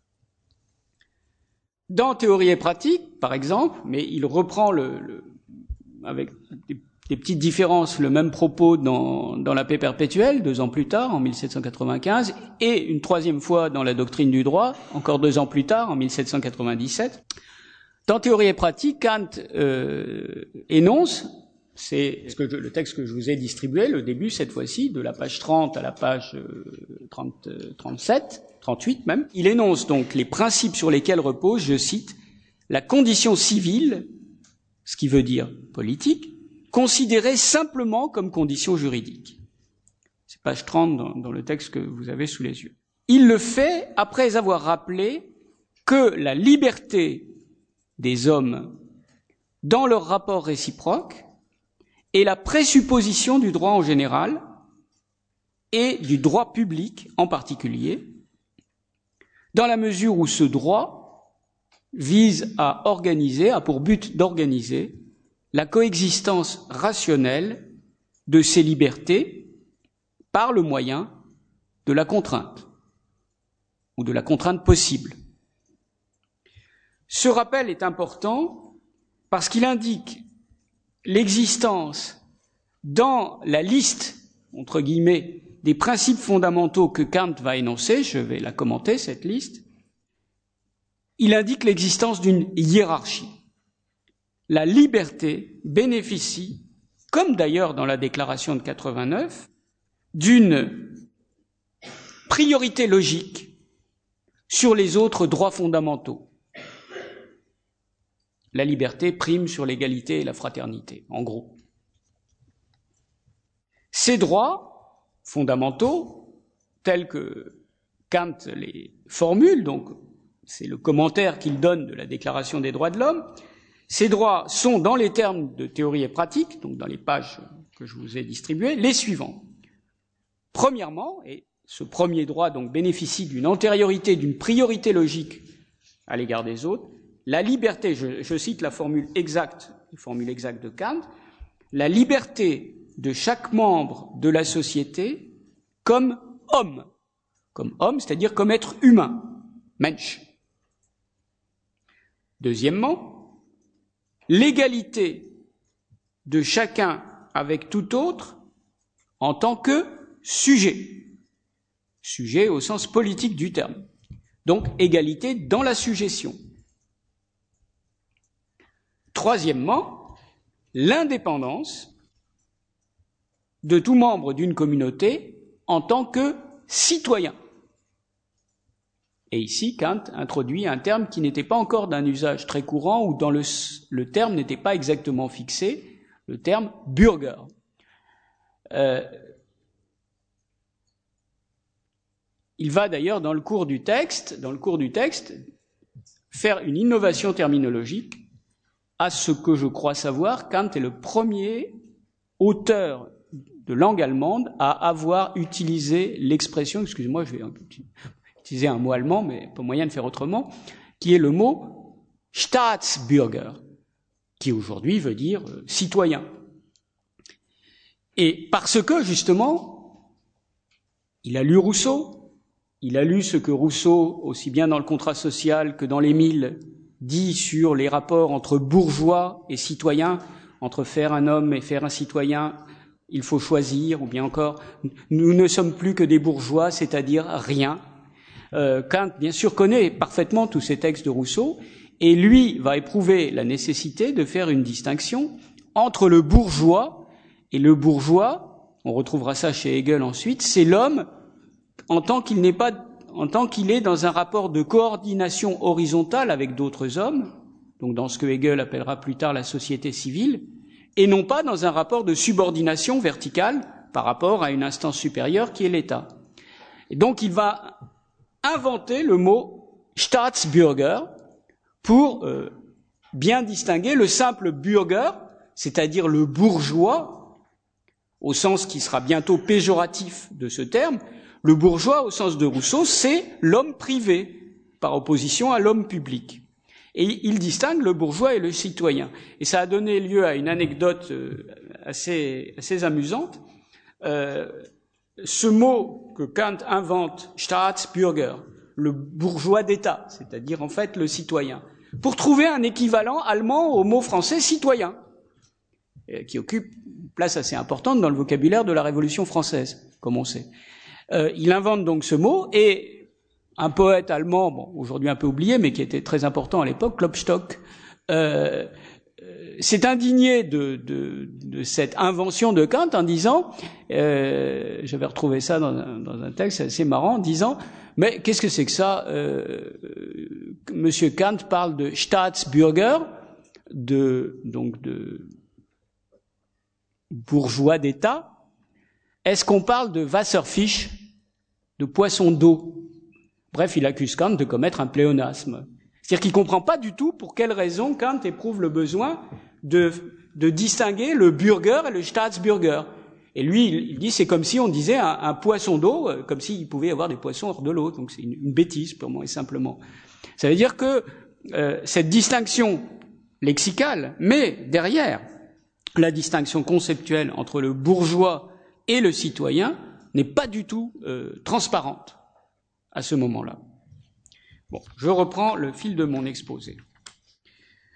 Dans Théorie et pratique, par exemple, mais il reprend avec des petites différences le même propos dans La paix perpétuelle, 2 ans plus tard, en 1795, et une troisième fois dans La doctrine du droit, encore 2 ans plus tard, en 1797. Dans Théorie et pratique, Kant énonce, c'est le texte que je vous ai distribué, le début cette fois-ci, de la page 30 à la page 38 même. Il énonce donc les principes sur lesquels repose, je cite, la condition civile, ce qui veut dire politique, considérée simplement comme condition juridique. C'est page 30 dans le texte que vous avez sous les yeux. Il le fait après avoir rappelé que la liberté des hommes dans leur rapport réciproque est la présupposition du droit en général et du droit public en particulier, dans la mesure où ce droit vise à organiser, a pour but d'organiser la coexistence rationnelle de ces libertés par le moyen de la contrainte, ou de la contrainte possible. Ce rappel est important parce qu'il indique l'existence dans la liste, entre guillemets, des principes fondamentaux que Kant va énoncer, je vais la commenter, cette liste, il indique l'existence d'une hiérarchie. La liberté bénéficie, comme d'ailleurs dans la déclaration de 89, d'une priorité logique sur les autres droits fondamentaux. La liberté prime sur l'égalité et la fraternité, en gros. Ces droits fondamentaux, tels que Kant les formule, donc c'est le commentaire qu'il donne de la Déclaration des droits de l'homme, ces droits sont, dans les termes de théorie et pratique, donc dans les pages que je vous ai distribuées, les suivants. Premièrement, et ce premier droit donc bénéficie d'une antériorité, d'une priorité logique à l'égard des autres, la liberté, je cite la formule exacte de Kant, la liberté de chaque membre de la société comme homme, c'est-à-dire comme être humain, Mensch. Deuxièmement, l'égalité de chacun avec tout autre en tant que sujet au sens politique du terme, donc égalité dans la sujétion. Troisièmement, l'indépendance de tout membre d'une communauté en tant que citoyen. Et ici, Kant introduit un terme qui n'était pas encore d'un usage très courant ou dont le terme n'était pas exactement fixé, le terme « Bürger ». Il va d'ailleurs, dans le cours du texte, faire une innovation terminologique. À ce que je crois savoir, Kant est le premier auteur de langue allemande à avoir utilisé l'expression, excusez-moi, je vais utiliser un mot allemand, mais pas moyen de faire autrement, qui est le mot Staatsbürger, qui aujourd'hui veut dire citoyen. Et parce que, justement, il a lu Rousseau, il a lu ce que Rousseau, aussi bien dans le contrat social que dans l'Émile, dit sur les rapports entre bourgeois et citoyens, entre faire un homme et faire un citoyen, il faut choisir, ou bien encore, nous ne sommes plus que des bourgeois, c'est-à-dire rien. Kant, bien sûr, connaît parfaitement tous ces textes de Rousseau, et lui va éprouver la nécessité de faire une distinction entre le bourgeois, et le bourgeois, on retrouvera ça chez Hegel ensuite, c'est l'homme en tant qu'il est dans un rapport de coordination horizontale avec d'autres hommes, donc dans ce que Hegel appellera plus tard la société civile, et non pas dans un rapport de subordination verticale par rapport à une instance supérieure qui est l'État. Et donc il va inventer le mot Staatsbürger pour bien distinguer le simple Bürger, c'est-à-dire le bourgeois, au sens qui sera bientôt péjoratif de ce terme. Le bourgeois, au sens de Rousseau, c'est l'homme privé, par opposition à l'homme public. Et il distingue le bourgeois et le citoyen. Et ça a donné lieu à une anecdote assez amusante. Ce mot que Kant invente, Staatsbürger, le bourgeois d'État, c'est-à-dire en fait le citoyen, pour trouver un équivalent allemand au mot français citoyen, qui occupe une place assez importante dans le vocabulaire de la Révolution française, comme on sait. Il invente donc ce mot, et un poète allemand, bon, aujourd'hui un peu oublié, mais qui était très important à l'époque, Klopstock, s'est indigné de cette invention de Kant en disant, j'avais retrouvé ça dans un texte assez marrant, en disant, mais qu'est-ce que c'est que ça, Monsieur Kant parle de Staatsbürger, de bourgeois d'État. Est-ce qu'on parle de Wasserfisch, de poisson d'eau? Bref, il accuse Kant de commettre un pléonasme. C'est-à-dire qu'il ne comprend pas du tout pour quelle raison Kant éprouve le besoin de distinguer le Bürger et le Staatsbürger. Et lui, il dit c'est comme si on disait un poisson d'eau, comme s'il pouvait y avoir des poissons hors de l'eau. Donc c'est une bêtise, purement et simplement. Ça veut dire que cette distinction lexicale, mais derrière la distinction conceptuelle entre le bourgeois et le citoyen, n'est pas du tout transparente à ce moment-là. Bon, je reprends le fil de mon exposé.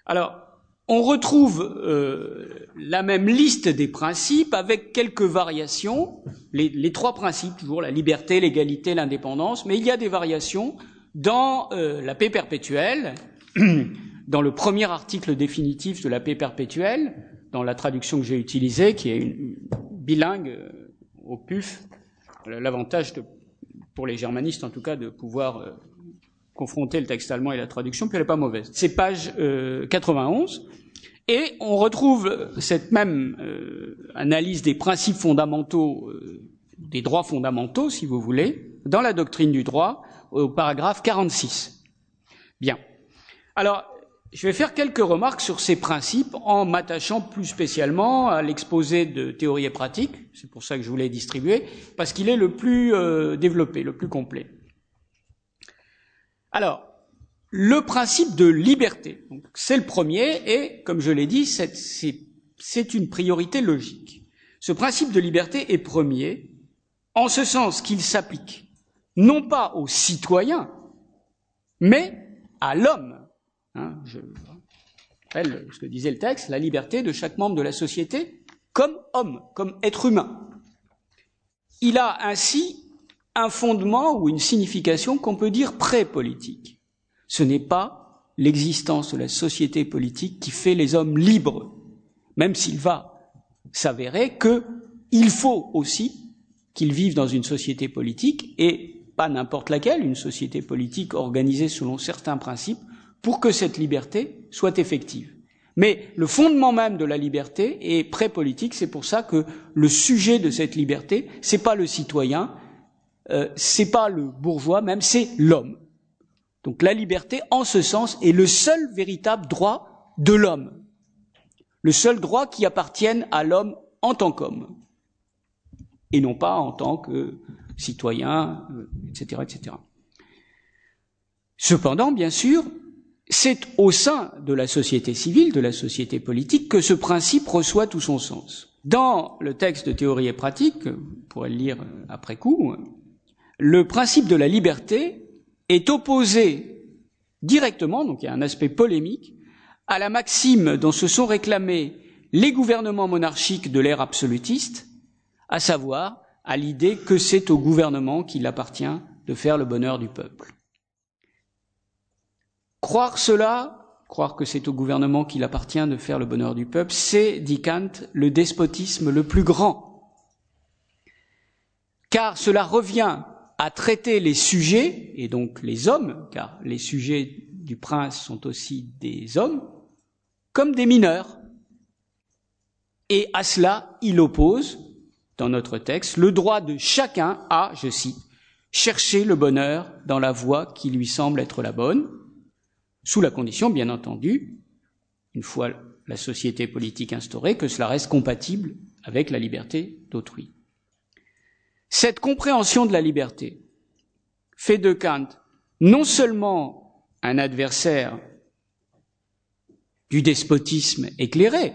Alors, on retrouve la même liste des principes avec quelques variations, les trois principes, toujours la liberté, l'égalité, l'indépendance, mais il y a des variations dans la paix perpétuelle, dans le premier article définitif de la paix perpétuelle, dans la traduction que j'ai utilisée, qui est une bilingue au PUF, l'avantage pour les germanistes en tout cas de pouvoir confronter le texte allemand et la traduction, puis elle n'est pas mauvaise. C'est page 91, et on retrouve cette même analyse des principes fondamentaux, des droits fondamentaux, si vous voulez, dans la doctrine du droit, au paragraphe 46. Bien. Alors, je vais faire quelques remarques sur ces principes en m'attachant plus spécialement à l'exposé de théorie et pratique, c'est pour ça que je vous l'ai distribué, parce qu'il est le plus développé, le plus complet. Alors, le principe de liberté, donc, c'est le premier et, comme je l'ai dit, c'est une priorité logique. Ce principe de liberté est premier en ce sens qu'il s'applique non pas aux citoyens, mais à l'homme. Je rappelle ce que disait le texte, la liberté de chaque membre de la société comme homme, comme être humain. Il a ainsi un fondement ou une signification qu'on peut dire pré-politique. Ce n'est pas l'existence de la société politique qui fait les hommes libres, même s'il va s'avérer qu'il faut aussi qu'ils vivent dans une société politique, et pas n'importe laquelle, une société politique organisée selon certains principes, pour que cette liberté soit effective. Mais le fondement même de la liberté est pré-politique, c'est pour ça que le sujet de cette liberté, c'est pas le citoyen, c'est pas le bourgeois même, c'est l'homme. Donc la liberté, en ce sens, est le seul véritable droit de l'homme. Le seul droit qui appartienne à l'homme en tant qu'homme. Et non pas en tant que citoyen, etc., etc. Cependant, bien sûr, c'est au sein de la société civile, de la société politique, que ce principe reçoit tout son sens. Dans le texte de théorie et pratique, vous pourrez le lire après coup, le principe de la liberté est opposé directement, donc il y a un aspect polémique, à la maxime dont se sont réclamés les gouvernements monarchiques de l'ère absolutiste, à savoir à l'idée que c'est au gouvernement qu'il appartient de faire le bonheur du peuple. Croire cela, croire que c'est au gouvernement qu'il appartient de faire le bonheur du peuple, c'est, dit Kant, le despotisme le plus grand. Car cela revient à traiter les sujets, et donc les hommes, car les sujets du prince sont aussi des hommes, comme des mineurs. Et à cela, il oppose, dans notre texte, le droit de chacun à, je cite, chercher le bonheur dans la voie qui lui semble être la bonne, sous la condition, bien entendu, une fois la société politique instaurée, que cela reste compatible avec la liberté d'autrui. Cette compréhension de la liberté fait de Kant non seulement un adversaire du despotisme éclairé,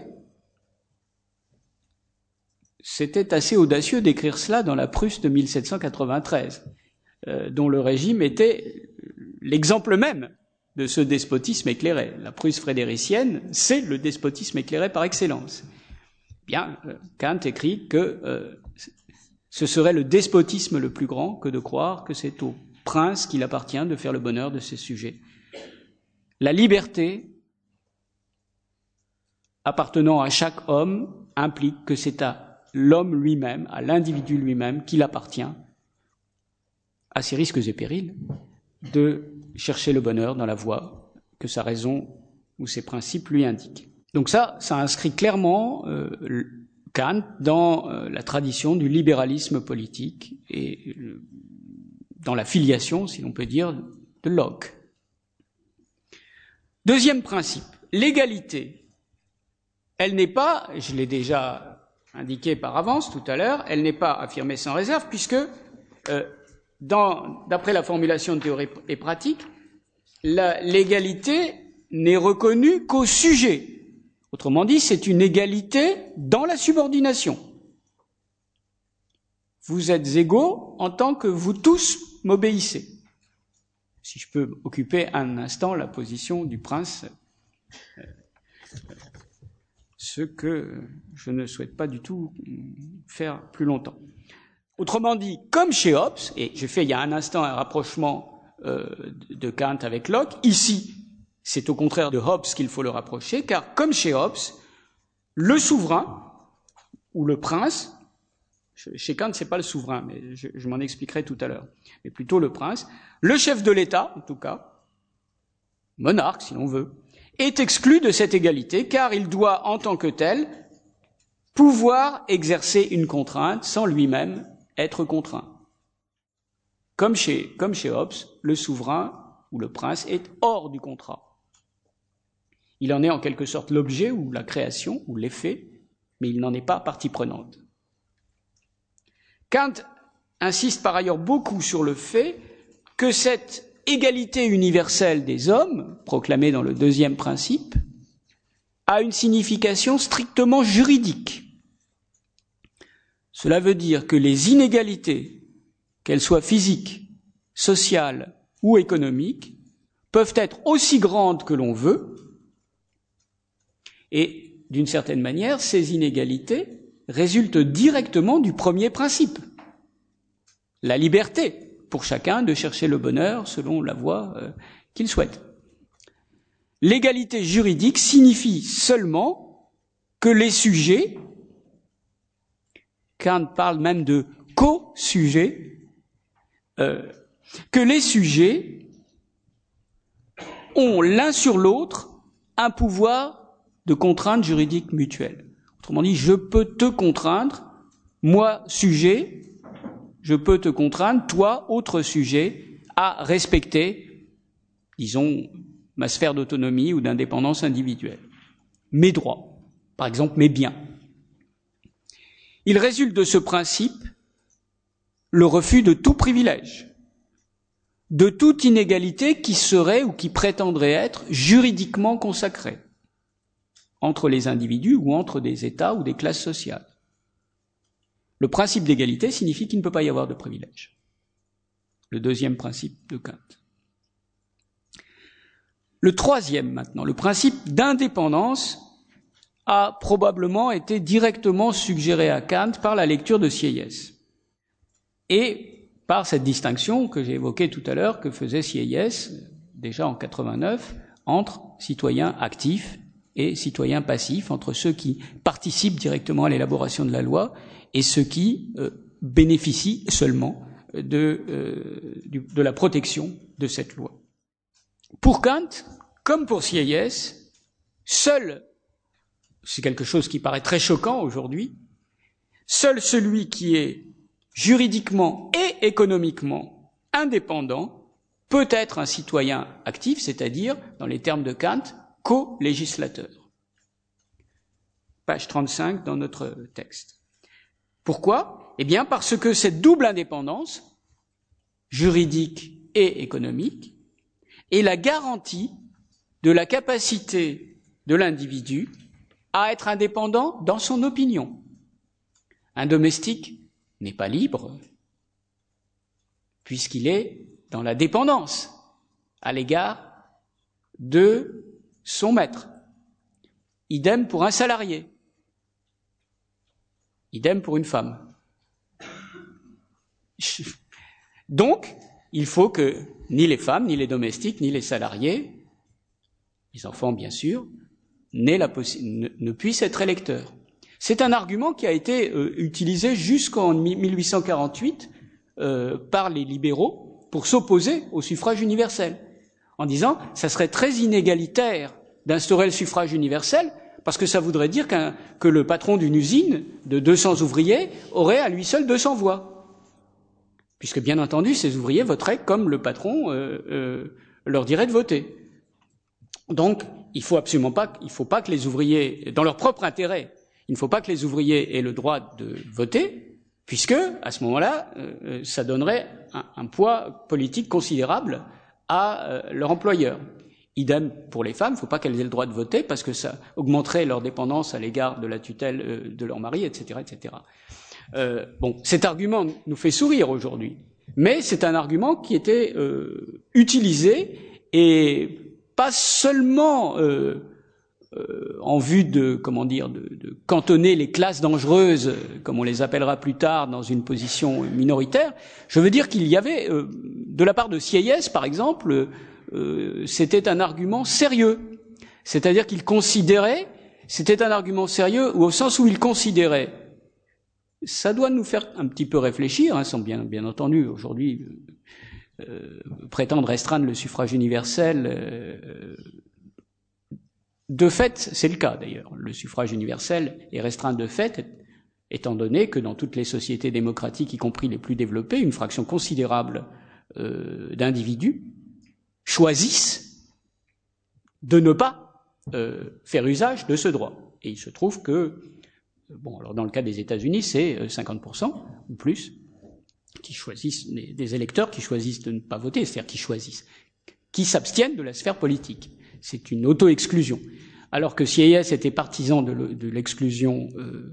c'était assez audacieux d'écrire cela dans la Prusse de 1793, dont le régime était l'exemple même de ce despotisme éclairé. La Prusse frédéricienne, c'est le despotisme éclairé par excellence. Bien, Kant écrit que ce serait le despotisme le plus grand que de croire que c'est au prince qu'il appartient de faire le bonheur de ses sujets. La liberté appartenant à chaque homme implique que c'est à l'homme lui-même, à l'individu lui-même, qu'il appartient, à ses risques et périls, de chercher le bonheur dans la voie que sa raison ou ses principes lui indiquent. Donc ça inscrit clairement Kant dans la tradition du libéralisme politique et dans la filiation, si l'on peut dire, de Locke. Deuxième principe, l'égalité. Elle n'est pas, je l'ai déjà indiqué par avance tout à l'heure, elle n'est pas affirmée sans réserve puisque d'après la formulation de théorie et pratique, l'égalité n'est reconnue qu'au sujet. Autrement dit, c'est une égalité dans la subordination. Vous êtes égaux en tant que vous tous m'obéissez. Si je peux occuper un instant la position du prince ce que je ne souhaite pas du tout faire plus longtemps. Autrement dit, comme chez Hobbes, et j'ai fait il y a un instant un rapprochement de Kant avec Locke, ici, c'est au contraire de Hobbes qu'il faut le rapprocher, car comme chez Hobbes, le souverain, ou le prince, chez Kant, c'est pas le souverain, mais je m'en expliquerai tout à l'heure, mais plutôt le prince, le chef de l'État, en tout cas, monarque, si l'on veut, est exclu de cette égalité, car il doit, en tant que tel, pouvoir exercer une contrainte sans lui-même être contraint. Comme chez Hobbes, le souverain ou le prince est hors du contrat. Il en est en quelque sorte l'objet ou la création ou l'effet, mais il n'en est pas partie prenante. Kant insiste par ailleurs beaucoup sur le fait que cette égalité universelle des hommes, proclamée dans le deuxième principe, a une signification strictement juridique. Cela veut dire que les inégalités, qu'elles soient physiques, sociales ou économiques, peuvent être aussi grandes que l'on veut, et d'une certaine manière, ces inégalités résultent directement du premier principe, la liberté pour chacun de chercher le bonheur selon la voie qu'il souhaite. L'égalité juridique signifie seulement que les sujets, Kant parle même de co-sujets, que les sujets ont l'un sur l'autre un pouvoir de contrainte juridique mutuelle. Autrement dit, je peux te contraindre, moi, sujet, je peux te contraindre, toi, autre sujet, à respecter, disons, ma sphère d'autonomie ou d'indépendance individuelle. Mes droits, par exemple mes biens. Il résulte de ce principe le refus de tout privilège, de toute inégalité qui serait ou qui prétendrait être juridiquement consacrée entre les individus ou entre des États ou des classes sociales. Le principe d'égalité signifie qu'il ne peut pas y avoir de privilège. Le deuxième principe de Kant. Le troisième maintenant, le principe d'indépendance, a probablement été directement suggéré à Kant par la lecture de Sieyès et par cette distinction que j'ai évoquée tout à l'heure que faisait Sieyès, déjà en 89, entre citoyens actifs et citoyens passifs, entre ceux qui participent directement à l'élaboration de la loi et ceux qui bénéficient seulement de la protection de cette loi. Pour Kant, comme pour Sieyès, seul, c'est quelque chose qui paraît très choquant aujourd'hui, seul celui qui est juridiquement et économiquement indépendant peut être un citoyen actif, c'est-à-dire, dans les termes de Kant, co-législateur. Page 35 dans notre texte. Pourquoi ? Eh bien parce que cette double indépendance, juridique et économique, est la garantie de la capacité de l'individu à être indépendant dans son opinion. Un domestique n'est pas libre puisqu'il est dans la dépendance à l'égard de son maître. Idem pour un salarié. Idem pour une femme. Donc, il faut que ni les femmes, ni les domestiques, ni les salariés, les enfants bien sûr, ne puissent être électeurs. C'est un argument qui a été utilisé jusqu'en 1848 par les libéraux pour s'opposer au suffrage universel, en disant ça serait très inégalitaire d'instaurer le suffrage universel parce que ça voudrait dire que le patron d'une usine de 200 ouvriers aurait à lui seul 200 voix. Puisque bien entendu, ces ouvriers voteraient comme le patron leur dirait de voter. Donc, il faut pas que les ouvriers, dans leur propre intérêt, il ne faut pas que les ouvriers aient le droit de voter, puisque, à ce moment-là, ça donnerait un poids politique considérable à leur employeur. Idem pour les femmes, il ne faut pas qu'elles aient le droit de voter, parce que ça augmenterait leur dépendance à l'égard de la tutelle de leur mari, etc., etc. Cet argument nous fait sourire aujourd'hui, mais c'est un argument qui était utilisé et pas seulement en vue de cantonner les classes dangereuses, comme on les appellera plus tard, dans une position minoritaire. Je veux dire qu'il y avait, de la part de Sieyès, par exemple, c'était un argument sérieux. C'est-à-dire qu'il considérait, c'était un argument sérieux, ou au sens où il considérait, ça doit nous faire un petit peu réfléchir, sans bien entendu, aujourd'hui, prétendre restreindre le suffrage universel, de fait, c'est le cas d'ailleurs. Le suffrage universel est restreint de fait, étant donné que dans toutes les sociétés démocratiques, y compris les plus développées, une fraction considérable d'individus choisissent de ne pas faire usage de ce droit. Et il se trouve que, alors dans le cas des États-Unis, c'est 50% ou plus qui choisissent, des électeurs qui choisissent de ne pas voter, c'est-à-dire qui s'abstiennent de la sphère politique. C'est une auto-exclusion. Alors que Sieyès était partisan de l'exclusion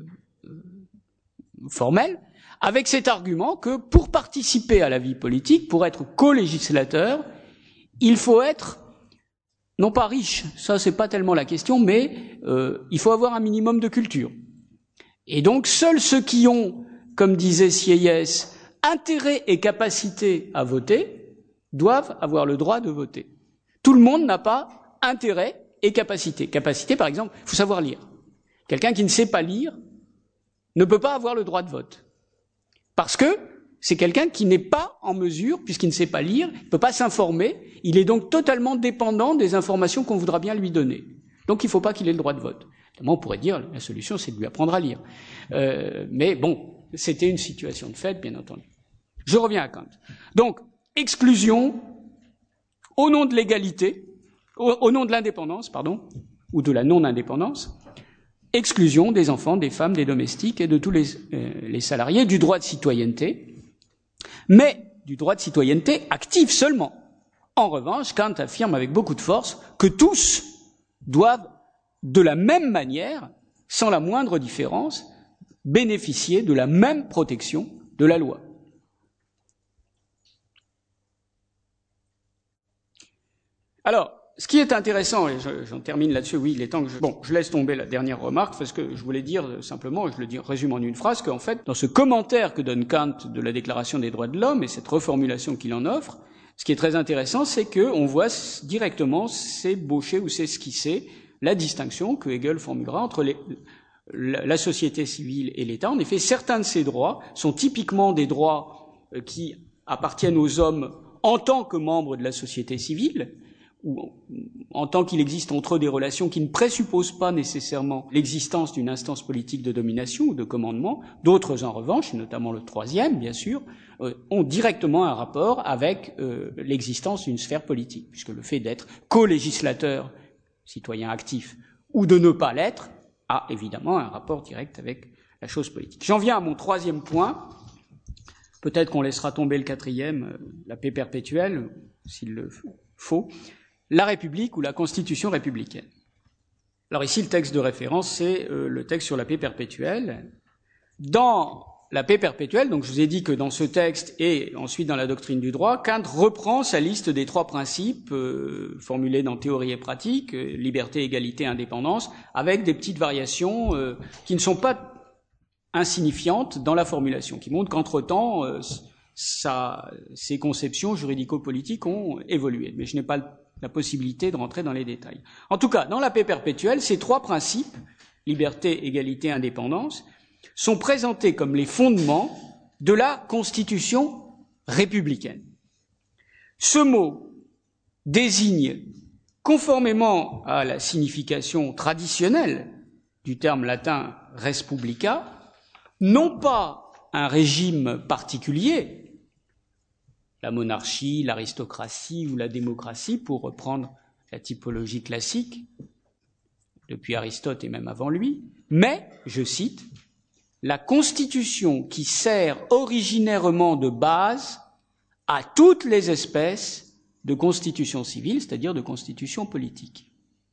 formelle, avec cet argument que pour participer à la vie politique, pour être co-législateur, il faut être, non pas riche, ça c'est pas tellement la question, mais il faut avoir un minimum de culture. Et donc seuls ceux qui ont, comme disait Sieyès, intérêt et capacité à voter, doivent avoir le droit de voter. Tout le monde n'a pas intérêt et capacité. Capacité, par exemple, il faut savoir lire. Quelqu'un qui ne sait pas lire ne peut pas avoir le droit de vote. Parce que c'est quelqu'un qui n'est pas en mesure, puisqu'il ne sait pas lire, il ne peut pas s'informer, il est donc totalement dépendant des informations qu'on voudra bien lui donner. Donc il ne faut pas qu'il ait le droit de vote. Évidemment, on pourrait dire, la solution, c'est de lui apprendre à lire. Mais bon, c'était une situation de fait, bien entendu. Je reviens à Kant. Donc, exclusion au nom de l'égalité, au nom de l'indépendance, ou de la non-indépendance, exclusion des enfants, des femmes, des domestiques et de tous les salariés du droit de citoyenneté, mais du droit de citoyenneté actif seulement. En revanche, Kant affirme avec beaucoup de force que tous doivent, de la même manière, sans la moindre différence, bénéficier de la même protection de la loi. Alors, ce qui est intéressant, et j'en termine là-dessus, oui, il est temps que je laisse tomber la dernière remarque, parce que je voulais dire simplement, et je le résume en une phrase, qu'en fait, dans ce commentaire que donne Kant de la Déclaration des droits de l'homme, et cette reformulation qu'il en offre, ce qui est très intéressant, c'est qu'on voit directement s'ébaucher ou s'esquisser la distinction que Hegel formulera entre la société civile et l'État. En effet, certains de ces droits sont typiquement des droits qui appartiennent aux hommes en tant que membres de la société civile, ou en tant qu'il existe entre eux des relations qui ne présupposent pas nécessairement l'existence d'une instance politique de domination ou de commandement. D'autres, en revanche, et notamment le troisième, bien sûr, ont directement un rapport avec l'existence d'une sphère politique, puisque le fait d'être co-législateur, citoyen actif, ou de ne pas l'être, a évidemment un rapport direct avec la chose politique. J'en viens à mon troisième point. Peut-être qu'on laissera tomber le quatrième, la paix perpétuelle, s'il le faut. La République ou la Constitution républicaine. Alors ici, le texte de référence, c'est le texte sur la paix perpétuelle. Dans la paix perpétuelle, donc je vous ai dit que dans ce texte et ensuite dans la doctrine du droit, Kant reprend sa liste des trois principes formulés dans Théorie et pratique, liberté, égalité, indépendance, avec des petites variations qui ne sont pas insignifiantes dans la formulation, qui montrent qu'entre-temps, ces conceptions juridico-politiques ont évolué. Mais je n'ai pas la possibilité de rentrer dans les détails. En tout cas, dans la paix perpétuelle, ces trois principes, liberté, égalité, indépendance, sont présentés comme les fondements de la Constitution républicaine. Ce mot désigne, conformément à la signification traditionnelle du terme latin res publica, non pas un régime particulier, la monarchie, l'aristocratie ou la démocratie, pour reprendre la typologie classique, depuis Aristote et même avant lui, mais, je cite, la Constitution qui sert originairement de base à toutes les espèces de constitution civile, c'est-à-dire de constitution politique.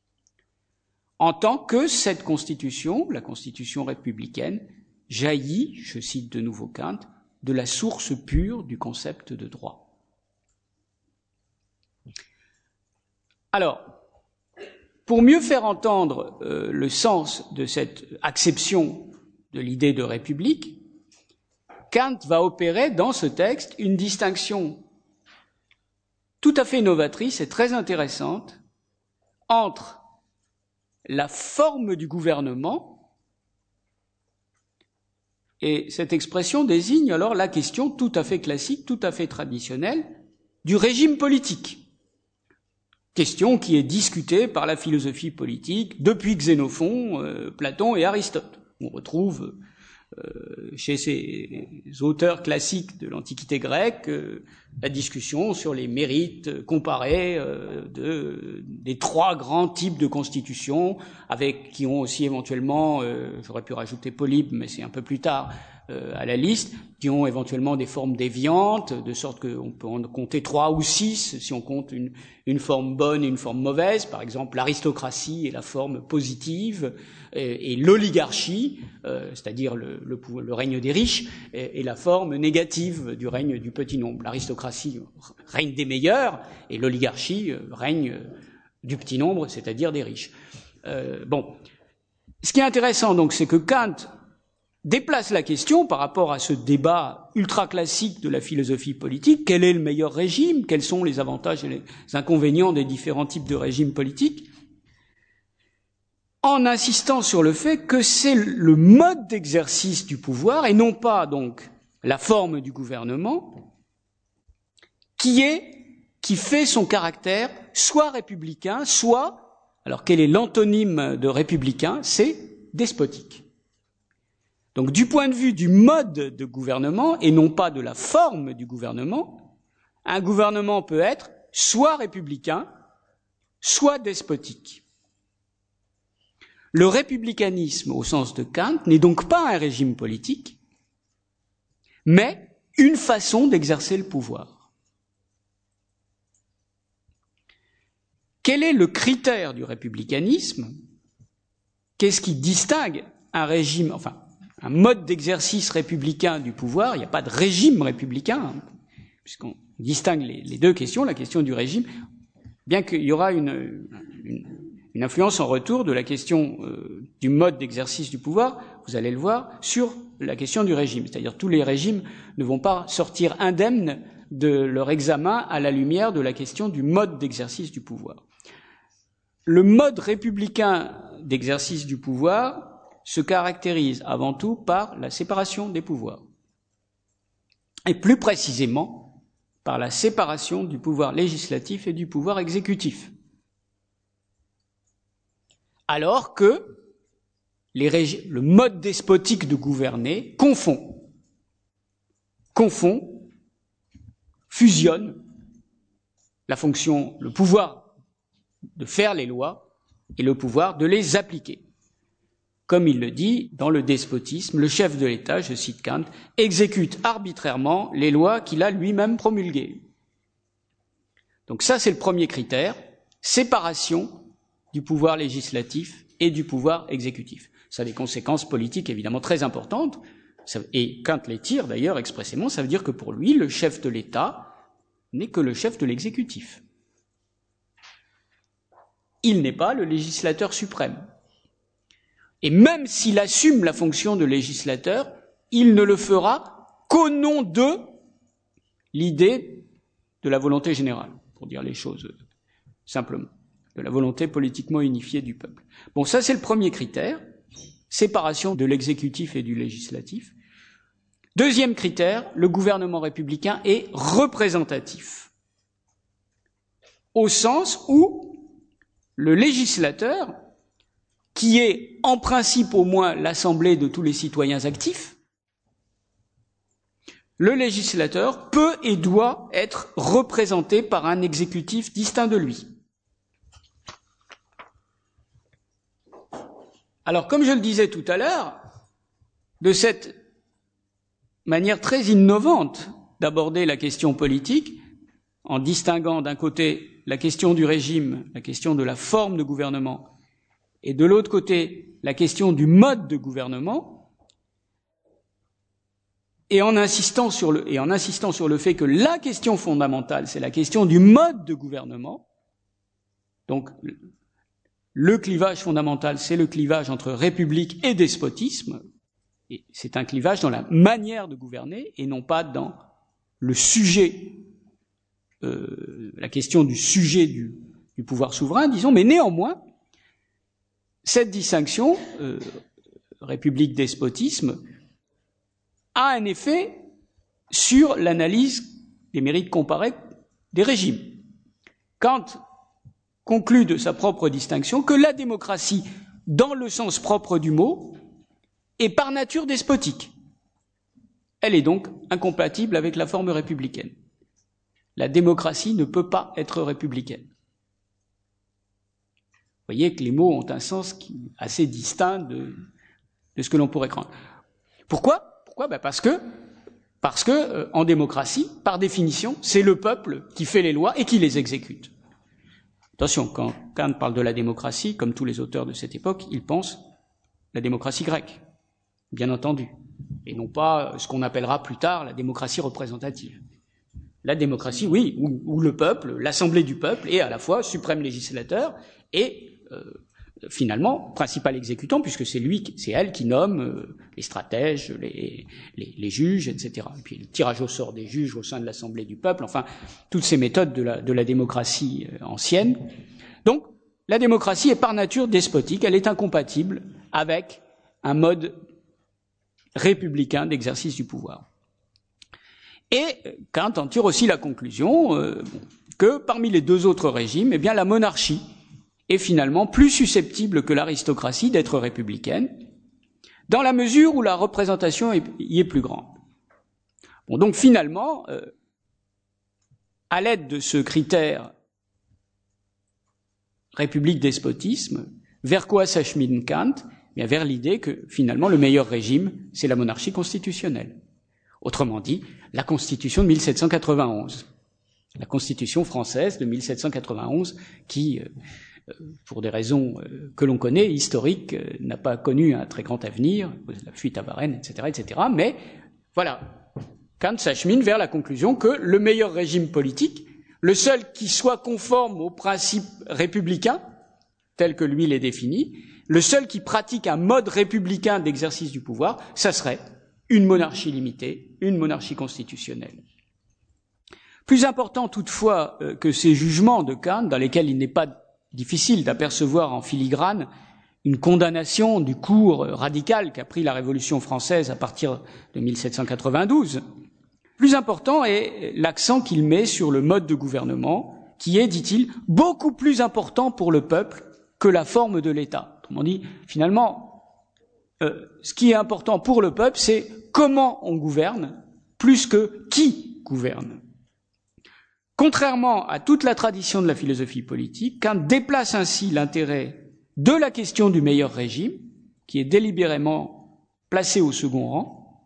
En tant que cette Constitution, la Constitution républicaine, jaillit, je cite de nouveau Kant, de la source pure du concept de droit. Alors, Pour mieux faire entendre le sens de cette acception de l'idée de république, Kant va opérer dans ce texte une distinction tout à fait novatrice et très intéressante entre la forme du gouvernement, et cette expression désigne alors la question tout à fait classique, tout à fait traditionnelle, du régime politique. Question qui est discutée par la philosophie politique depuis Xénophon, Platon et Aristote. On retrouve chez ces auteurs classiques de l'Antiquité grecque la discussion sur les mérites comparés des trois grands types de constitutions, avec qui ont aussi éventuellement, j'aurais pu rajouter Polybe, mais c'est un peu plus tard à la liste, qui ont éventuellement des formes déviantes, de sorte qu'on peut en compter 3 ou 6 si on compte une forme bonne et une forme mauvaise, par exemple l'aristocratie est la forme positive, et l'oligarchie, c'est-à-dire le règne des riches, est la forme négative du règne du petit nombre. L'aristocratie règne des meilleurs, et l'oligarchie règne du petit nombre, c'est-à-dire des riches. Ce qui est intéressant donc, c'est que Kant déplace la question par rapport à ce débat ultra-classique de la philosophie politique. Quel est le meilleur régime? Quels sont les avantages et les inconvénients des différents types de régimes politiques? En insistant sur le fait que c'est le mode d'exercice du pouvoir, et non pas donc la forme du gouvernement, qui fait son caractère soit républicain, soit, alors quel est l'antonyme de républicain? C'est despotique. Donc du point de vue du mode de gouvernement, et non pas de la forme du gouvernement, un gouvernement peut être soit républicain, soit despotique. Le républicanisme, au sens de Kant, n'est donc pas un régime politique, mais une façon d'exercer le pouvoir. Quel est le critère du républicanisme? Qu'est-ce qui distingue un régime, enfin, un mode d'exercice républicain du pouvoir? Il n'y a pas de régime républicain, puisqu'on distingue les deux questions, la question du régime, bien qu'il y aura une influence en retour de la question du mode d'exercice du pouvoir, vous allez le voir, sur la question du régime. C'est-à-dire tous les régimes ne vont pas sortir indemnes de leur examen à la lumière de la question du mode d'exercice du pouvoir. Le mode républicain d'exercice du pouvoir se caractérise avant tout par la séparation des pouvoirs. Et plus précisément, par la séparation du pouvoir législatif et du pouvoir exécutif. Alors que le mode despotique de gouverner fusionne la fonction, le pouvoir de faire les lois et le pouvoir de les appliquer. Comme il le dit, dans le despotisme, le chef de l'État, je cite Kant, exécute arbitrairement les lois qu'il a lui-même promulguées. Donc ça, c'est le premier critère, séparation du pouvoir législatif et du pouvoir exécutif. Ça a des conséquences politiques évidemment très importantes, et Kant les tire d'ailleurs expressément, ça veut dire que pour lui, le chef de l'État n'est que le chef de l'exécutif. Il n'est pas le législateur suprême. Et même s'il assume la fonction de législateur, il ne le fera qu'au nom de l'idée de la volonté générale, pour dire les choses simplement, de la volonté politiquement unifiée du peuple. Bon, ça c'est le premier critère, séparation de l'exécutif et du législatif. Deuxième critère, le gouvernement républicain est représentatif, au sens où le législateur, qui est en principe au moins l'assemblée de tous les citoyens actifs, le législateur peut et doit être représenté par un exécutif distinct de lui. Alors, comme je le disais tout à l'heure, de cette manière très innovante d'aborder la question politique, en distinguant d'un côté la question du régime, la question de la forme de gouvernement, et de l'autre côté la question du mode de gouvernement, et en insistant sur le fait que la question fondamentale, c'est la question du mode de gouvernement, donc le clivage fondamental, c'est le clivage entre république et despotisme. Et c'est un clivage dans la manière de gouverner et non pas dans le sujet, la question du sujet du pouvoir souverain, disons. Mais néanmoins, cette distinction, république-despotisme, a un effet sur l'analyse des mérites comparés des régimes. Kant conclut de sa propre distinction que la démocratie, dans le sens propre du mot, est par nature despotique. Elle est donc incompatible avec la forme républicaine. La démocratie ne peut pas être républicaine. Vous voyez que les mots ont un sens assez distinct de ce que l'on pourrait craindre. Pourquoi ? Parce que, en démocratie, par définition, c'est le peuple qui fait les lois et qui les exécute. Attention, quand Kant parle de la démocratie, comme tous les auteurs de cette époque, il pense la démocratie grecque, bien entendu, et non pas ce qu'on appellera plus tard la démocratie représentative. La démocratie, oui, où le peuple, l'assemblée du peuple, est à la fois suprême législateur et finalement principal exécutant, puisque c'est elle qui nomme les stratèges, les juges, etc. Et puis le tirage au sort des juges au sein de l'assemblée du peuple, enfin toutes ces méthodes de la démocratie ancienne. Donc la démocratie est par nature despotique, elle est incompatible avec un mode républicain d'exercice du pouvoir. Et Kant en tire aussi la conclusion que parmi les deux autres régimes, eh bien la monarchie est finalement plus susceptible que l'aristocratie d'être républicaine, dans la mesure où la représentation y est plus grande. Bon, donc finalement, à l'aide de ce critère république-despotisme, vers quoi s'achemine Kant ? Bien, vers l'idée que finalement le meilleur régime, c'est la monarchie constitutionnelle. Autrement dit, la Constitution de 1791. La Constitution française de 1791 qui, pour des raisons que l'on connaît, historiques, n'a pas connu un très grand avenir, la fuite à Varennes, etc., etc. Mais voilà, Kant s'achemine vers la conclusion que le meilleur régime politique, le seul qui soit conforme aux principes républicains, tels que lui les définit, le seul qui pratique un mode républicain d'exercice du pouvoir, ça serait une monarchie limitée, une monarchie constitutionnelle. Plus important toutefois que ces jugements de Kant, dans lesquels il n'est pas difficile d'apercevoir en filigrane une condamnation du cours radical qu'a pris la Révolution française à partir de 1792, plus important est l'accent qu'il met sur le mode de gouvernement, qui est, dit-il, beaucoup plus important pour le peuple que la forme de l'État. Autrement dit, finalement, ce qui est important pour le peuple, c'est comment on gouverne, plus que qui gouverne. Contrairement à toute la tradition de la philosophie politique, Kant déplace ainsi l'intérêt de la question du meilleur régime, qui est délibérément placée au second rang,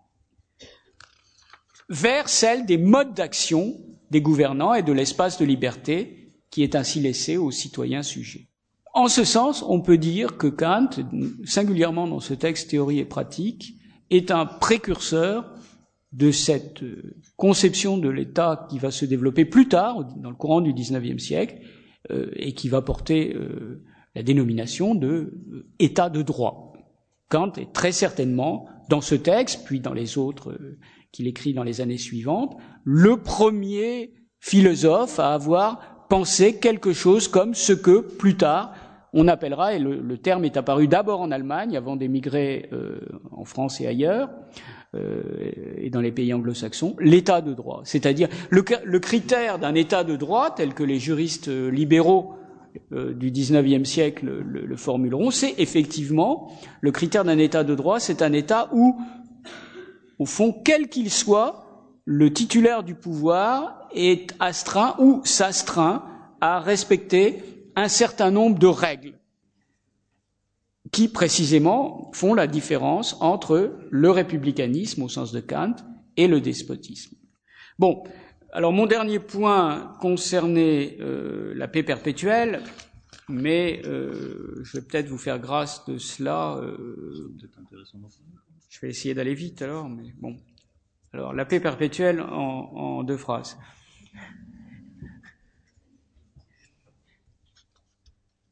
vers celle des modes d'action des gouvernants et de l'espace de liberté qui est ainsi laissé aux citoyens sujets. En ce sens, on peut dire que Kant, singulièrement dans ce texte Théorie et pratique, est un précurseur de cette conception de l'État qui va se développer plus tard, dans le courant du XIXe siècle, et qui va porter la dénomination de État de droit. Kant est très certainement, dans ce texte, puis dans les autres qu'il écrit dans les années suivantes, le premier philosophe à avoir pensé quelque chose comme ce que, plus tard, on appellera, et le terme est apparu d'abord en Allemagne, avant d'émigrer en France et ailleurs, et dans les pays anglo-saxons, l'état de droit. C'est-à-dire le critère d'un état de droit, tel que les juristes libéraux du XIXe siècle le formuleront, c'est effectivement, le critère d'un état de droit, c'est un état où, au fond, quel qu'il soit, le titulaire du pouvoir est astreint ou s'astreint à respecter un certain nombre de règles qui, précisément, font la différence entre le républicanisme, au sens de Kant, et le despotisme. Bon, alors mon dernier point concernait la paix perpétuelle, mais je vais peut-être vous faire grâce de cela. Je vais essayer d'aller vite alors, mais bon. Alors, la paix perpétuelle en deux phrases.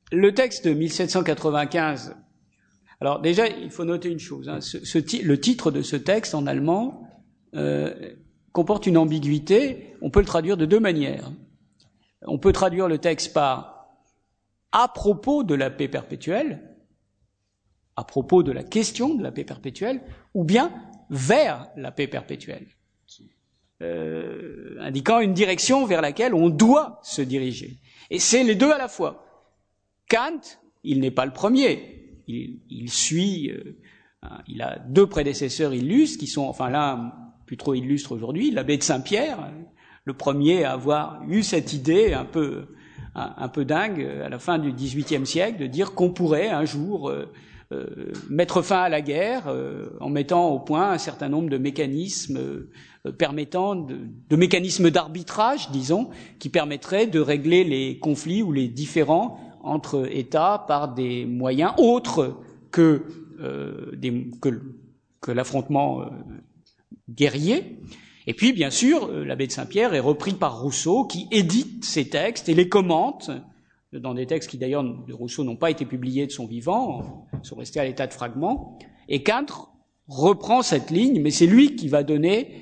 Le texte de 1795, alors déjà, il faut noter une chose, hein, le titre de ce texte en allemand comporte une ambiguïté, on peut le traduire de deux manières. On peut traduire le texte par « à propos de la paix perpétuelle », à propos de la question de la paix perpétuelle, ou bien « vers la paix perpétuelle ». Indiquant une direction vers laquelle on doit se diriger. Et c'est les deux à la fois. Kant, il n'est pas le premier. Il suit, il a deux prédécesseurs illustres qui sont, enfin l'un plus trop illustre aujourd'hui, l'abbé de Saint-Pierre, le premier à avoir eu cette idée un peu dingue à la fin du XVIIIe siècle de dire qu'on pourrait un jour mettre fin à la guerre en mettant au point un certain nombre de mécanismes permettant de mécanismes d'arbitrage, disons, qui permettraient de régler les conflits ou les différends entre États par des moyens autres que l'affrontement guerrier. Et puis, bien sûr, l'abbé de Saint-Pierre est repris par Rousseau, qui édite ces textes et les commente dans des textes qui, d'ailleurs, de Rousseau n'ont pas été publiés de son vivant, sont restés à l'état de fragments. Et Kant reprend cette ligne, mais c'est lui qui va donner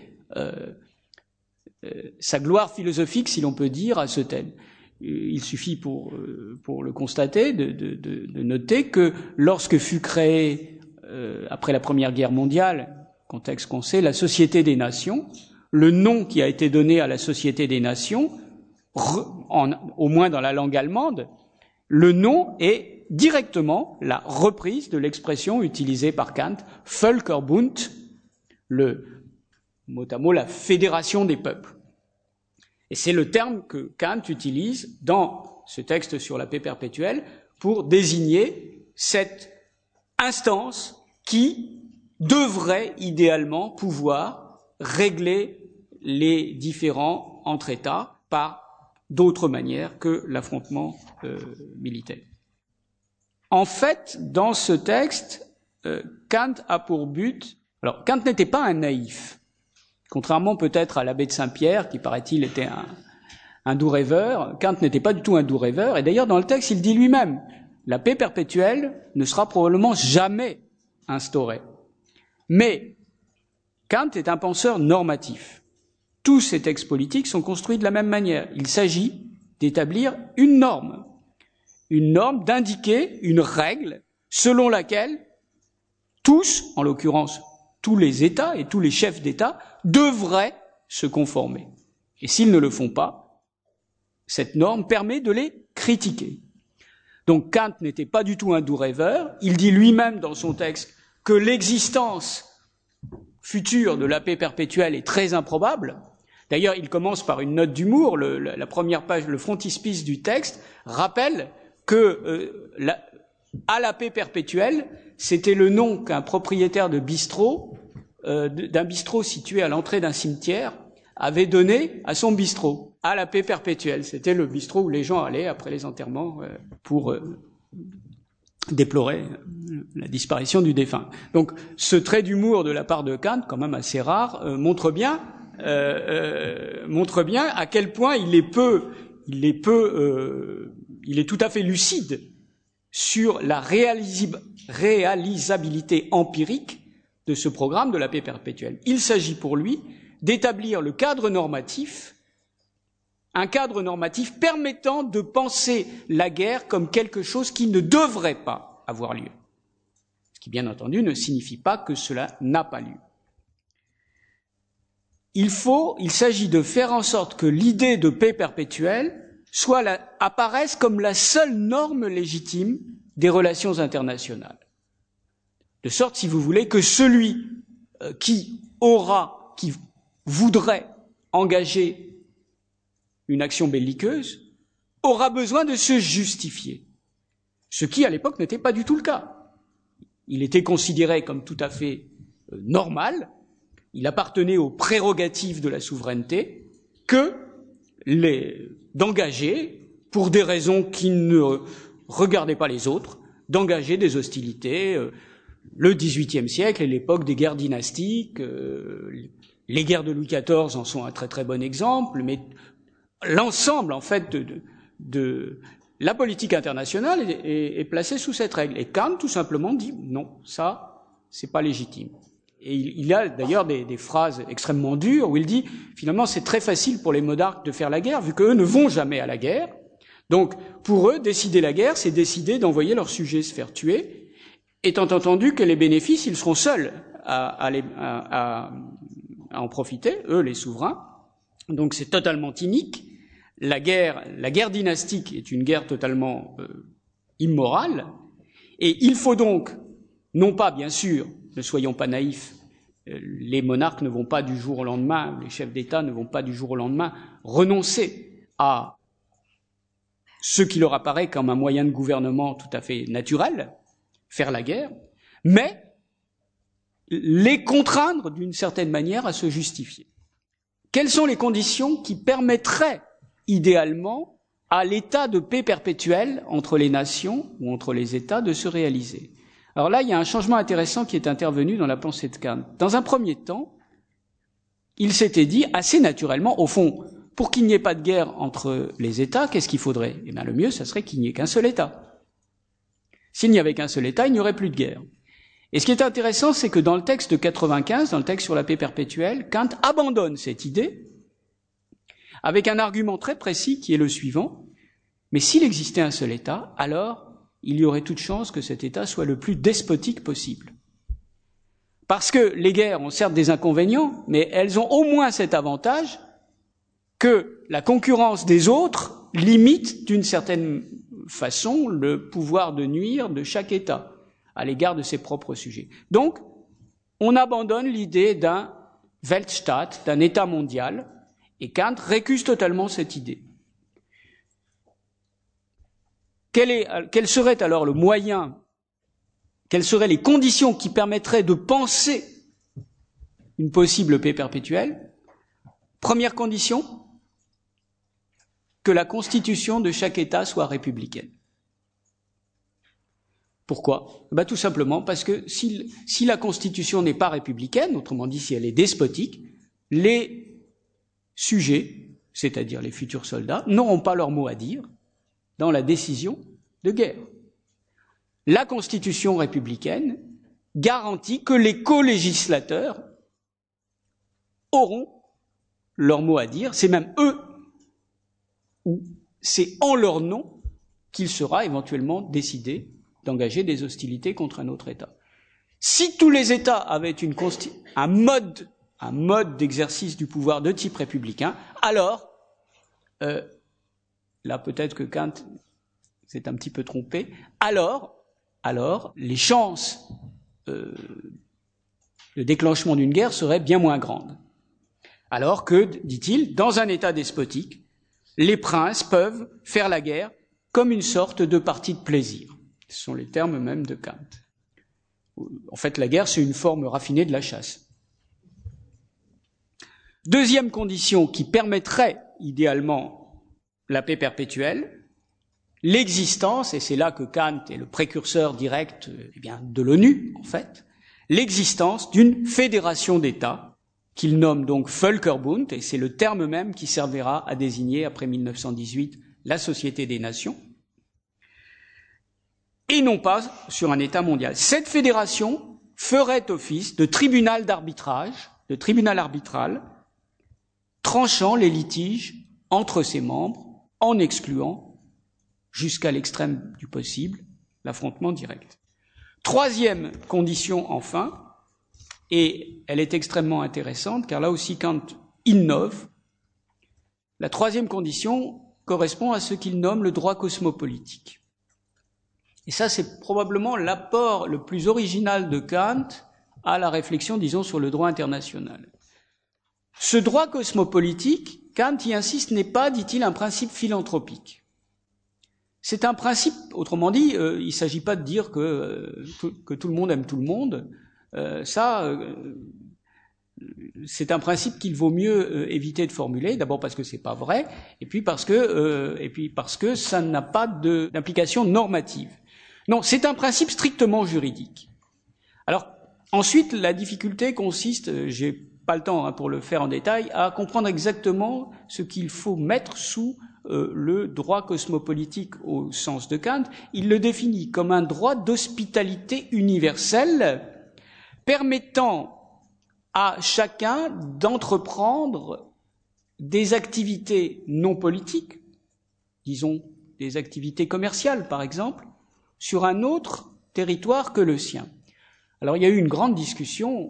sa gloire philosophique, si l'on peut dire, à ce thème. Il suffit pour le constater de noter que lorsque fut créée, après la Première Guerre mondiale, contexte qu'on sait, la Société des Nations, le nom qui a été donné à la Société des Nations, au moins dans la langue allemande, le nom est directement la reprise de l'expression utilisée par Kant, Völkerbund, mot à mot, la fédération des peuples. Et c'est le terme que Kant utilise dans ce texte sur la paix perpétuelle pour désigner cette instance qui devrait idéalement pouvoir régler les différends entre États par d'autres manières que l'affrontement militaire. En fait, dans ce texte, Kant a pour but... Alors, Kant n'était pas un naïf. Contrairement peut-être à l'abbé de Saint-Pierre, qui paraît-il était un doux rêveur, Kant n'était pas du tout un doux rêveur, et d'ailleurs dans le texte il dit lui-même, la paix perpétuelle ne sera probablement jamais instaurée. Mais Kant est un penseur normatif. Tous ces textes politiques sont construits de la même manière. Il s'agit d'établir une norme d'indiquer une règle selon laquelle tous, en l'occurrence tous les États et tous les chefs d'État, devraient se conformer. Et s'ils ne le font pas, cette norme permet de les critiquer. Donc Kant n'était pas du tout un doux rêveur. Il dit lui-même dans son texte que l'existence future de la paix perpétuelle est très improbable. D'ailleurs, il commence par une note d'humour. La première page, le frontispice du texte, rappelle que à la paix perpétuelle, c'était le nom qu'un propriétaire de bistrot, d'un bistrot situé à l'entrée d'un cimetière, avait donné à son bistrot, à la paix perpétuelle. C'était le bistrot où les gens allaient après les enterrements pour déplorer la disparition du défunt. Donc, ce trait d'humour de la part de Kant, quand même assez rare, montre bien à quel point il est tout à fait lucide sur la réalisabilité empirique de ce programme de la paix perpétuelle. Il s'agit pour lui d'établir le cadre normatif, un cadre normatif permettant de penser la guerre comme quelque chose qui ne devrait pas avoir lieu. Ce qui, bien entendu, ne signifie pas que cela n'a pas lieu. Il s'agit de faire en sorte que l'idée de paix perpétuelle apparaisse comme la seule norme légitime des relations internationales. De sorte, si vous voulez, que celui qui voudrait engager une action belliqueuse aura besoin de se justifier. Ce qui, à l'époque, n'était pas du tout le cas. Il était considéré comme tout à fait normal, il appartenait aux prérogatives de la souveraineté, d'engager, pour des raisons qui ne regardaient pas les autres, d'engager des hostilités. Le XVIIIe siècle est l'époque des guerres dynastiques, les guerres de Louis XIV en sont un très très bon exemple, mais l'ensemble en fait la politique internationale est placée sous cette règle. Et Kant, tout simplement, dit non, ça, c'est pas légitime. Et il a d'ailleurs des phrases extrêmement dures où il dit, finalement, c'est très facile pour les monarques de faire la guerre, vu qu'eux ne vont jamais à la guerre. Donc, pour eux, décider la guerre, c'est décider d'envoyer leurs sujets se faire tuer, étant entendu que les bénéfices, ils seront seuls à en profiter, eux, les souverains. Donc, c'est totalement inique. La guerre dynastique est une guerre totalement immorale, et il faut donc, non pas, bien sûr, ne soyons pas naïfs, les monarques ne vont pas du jour au lendemain, les chefs d'État ne vont pas du jour au lendemain renoncer à ce qui leur apparaît comme un moyen de gouvernement tout à fait naturel, faire la guerre, mais les contraindre d'une certaine manière à se justifier. Quelles sont les conditions qui permettraient idéalement à l'état de paix perpétuelle entre les nations ou entre les États de se réaliser? Alors là, il y a un changement intéressant qui est intervenu dans la pensée de Kant. Dans un premier temps, il s'était dit assez naturellement, au fond, pour qu'il n'y ait pas de guerre entre les États, qu'est-ce qu'il faudrait? Eh bien, le mieux, ça serait qu'il n'y ait qu'un seul État. S'il n'y avait qu'un seul État, il n'y aurait plus de guerre. Et ce qui est intéressant, c'est que dans le texte de 95, dans le texte sur la paix perpétuelle, Kant abandonne cette idée avec un argument très précis qui est le suivant. Mais s'il existait un seul État, alors il y aurait toute chance que cet État soit le plus despotique possible. Parce que les guerres ont certes des inconvénients, mais elles ont au moins cet avantage que la concurrence des autres limite d'une certaine façon le pouvoir de nuire de chaque État à l'égard de ses propres sujets. Donc, on abandonne l'idée d'un Weltstaat, d'un État mondial, et Kant récuse totalement cette idée. Quel serait alors le moyen, quelles seraient les conditions qui permettraient de penser une possible paix perpétuelle? Première condition, que la constitution de chaque État soit républicaine. Pourquoi? Tout simplement parce que si la constitution n'est pas républicaine, autrement dit si elle est despotique, les sujets, c'est-à-dire les futurs soldats, n'auront pas leur mot à dire dans la décision de guerre. La Constitution républicaine garantit que les co-législateurs auront leur mot à dire, c'est même eux, ou c'est en leur nom qu'il sera éventuellement décidé d'engager des hostilités contre un autre État. Si tous les États avaient un mode d'exercice du pouvoir de type républicain, alors là peut-être que Kant s'est un petit peu trompé, alors les chances de déclenchement d'une guerre seraient bien moins grandes. Alors que, dit-il, dans un État despotique, les princes peuvent faire la guerre comme une sorte de partie de plaisir. Ce sont les termes même de Kant. En fait, la guerre, c'est une forme raffinée de la chasse. Deuxième condition qui permettrait idéalement la paix perpétuelle, l'existence, et c'est là que Kant est le précurseur direct de l'ONU, en fait, l'existence d'une fédération d'États, qu'il nomme donc Völkerbund, et c'est le terme même qui servira à désigner, après 1918, la Société des Nations, et non pas sur un État mondial. Cette fédération ferait office de tribunal d'arbitrage, de tribunal arbitral, tranchant les litiges entre ses membres, en excluant, jusqu'à l'extrême du possible, l'affrontement direct. Troisième condition, enfin, et elle est extrêmement intéressante, car là aussi Kant innove. La troisième condition correspond à ce qu'il nomme le droit cosmopolitique. Et ça, c'est probablement l'apport le plus original de Kant à la réflexion, disons, sur le droit international. Ce droit cosmopolitique, Kant y insiste, n'est pas, dit-il, un principe philanthropique. C'est un principe, autrement dit, il ne s'agit pas de dire que tout le monde aime tout le monde. C'est un principe qu'il vaut mieux éviter de formuler, d'abord parce que c'est pas vrai, et puis parce que ça n'a pas d'implication normative. Non, c'est un principe strictement juridique. Alors, ensuite, la difficulté consiste, j'ai pas le temps pour le faire en détail, à comprendre exactement ce qu'il faut mettre sous le droit cosmopolitique au sens de Kant. Il le définit comme un droit d'hospitalité universelle permettant à chacun d'entreprendre des activités non politiques, disons des activités commerciales par exemple, sur un autre territoire que le sien. Alors il y a eu une grande discussion,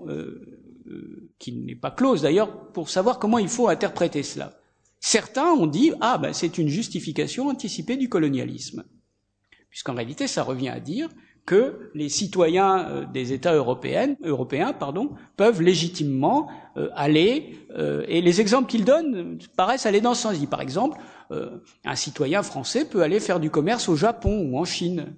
qui n'est pas close d'ailleurs, pour savoir comment il faut interpréter cela. Certains ont dit « c'est une justification anticipée du colonialisme », puisqu'en réalité ça revient à dire que les citoyens des États européens peuvent légitimement aller, et les exemples qu'ils donnent paraissent aller dans ce sens. Il dit par exemple, un citoyen français peut aller faire du commerce au Japon ou en Chine.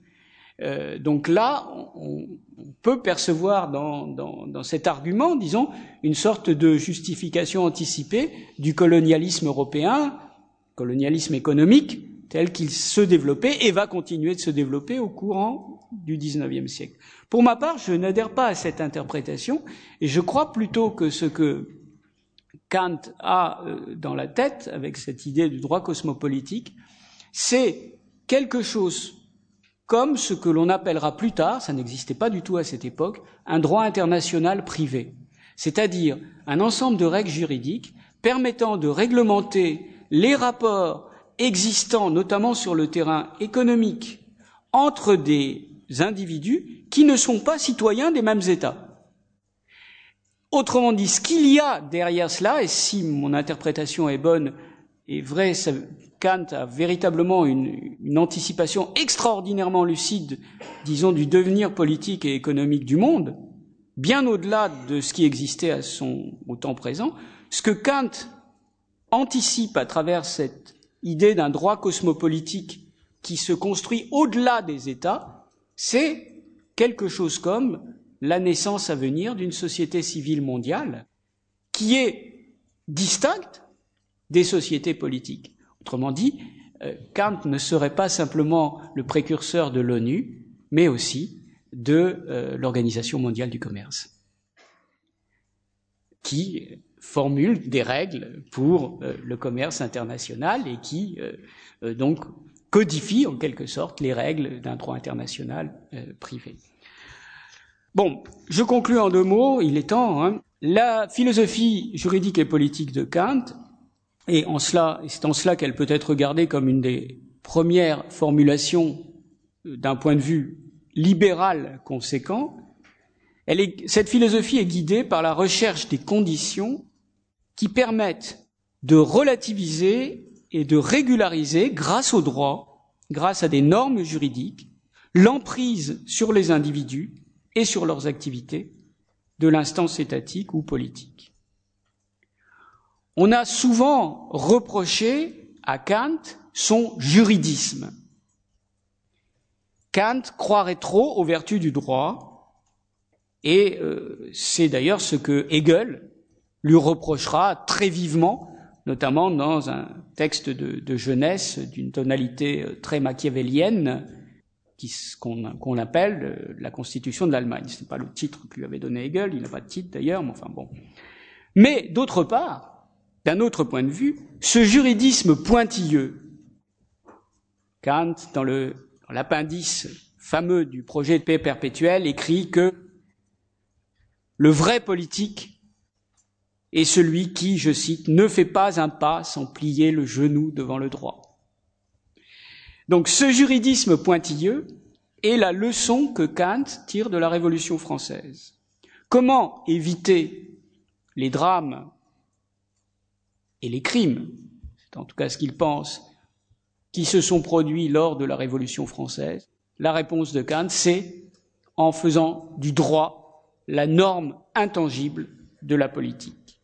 Donc là, on peut percevoir dans cet argument, disons, une sorte de justification anticipée du colonialisme européen, colonialisme économique, tel qu'il se développait et va continuer de se développer au courant du XIXe siècle. Pour ma part, je n'adhère pas à cette interprétation et je crois plutôt que ce que Kant a dans la tête, avec cette idée du droit cosmopolitique, c'est quelque chose comme ce que l'on appellera plus tard, ça n'existait pas du tout à cette époque, un droit international privé. C'est-à-dire un ensemble de règles juridiques permettant de réglementer les rapports existants, notamment sur le terrain économique, entre des individus qui ne sont pas citoyens des mêmes États. Autrement dit, ce qu'il y a derrière cela, et si mon interprétation est bonne et vraie, Kant a véritablement une anticipation extraordinairement lucide, disons, du devenir politique et économique du monde, bien au-delà de ce qui existait au temps présent. Ce que Kant anticipe à travers cette idée d'un droit cosmopolitique qui se construit au-delà des États, c'est quelque chose comme la naissance à venir d'une société civile mondiale qui est distincte des sociétés politiques. Autrement dit, Kant ne serait pas simplement le précurseur de l'ONU, mais aussi de l'Organisation mondiale du commerce, qui formule des règles pour le commerce international et qui donc codifie en quelque sorte les règles d'un droit international privé. Bon, je conclus en 2 mots, il est temps. La philosophie juridique et politique de Kant, et c'est en cela qu'elle peut être regardée comme une des premières formulations d'un point de vue libéral conséquent, cette philosophie est guidée par la recherche des conditions qui permettent de relativiser et de régulariser, grâce au droit, grâce à des normes juridiques, l'emprise sur les individus et sur leurs activités de l'instance étatique ou politique. On a souvent reproché à Kant son juridisme. Kant croirait trop aux vertus du droit, et c'est d'ailleurs ce que Hegel lui reprochera très vivement, notamment dans un texte de jeunesse d'une tonalité très machiavélienne, qu'on appelle la Constitution de l'Allemagne. Ce n'est pas le titre que lui avait donné Hegel, il n'a pas de titre d'ailleurs, mais enfin bon. Mais d'autre part, d'un autre point de vue, ce juridisme pointilleux, Kant, dans l'appendice fameux du projet de paix perpétuelle, écrit que le vrai politique est celui qui, je cite, ne fait pas un pas sans plier le genou devant le droit. Donc ce juridisme pointilleux est la leçon que Kant tire de la Révolution française. Comment éviter les drames et les crimes, c'est en tout cas ce qu'il pense, qui se sont produits lors de la Révolution française? La réponse de Kant, c'est en faisant du droit la norme intangible de la politique.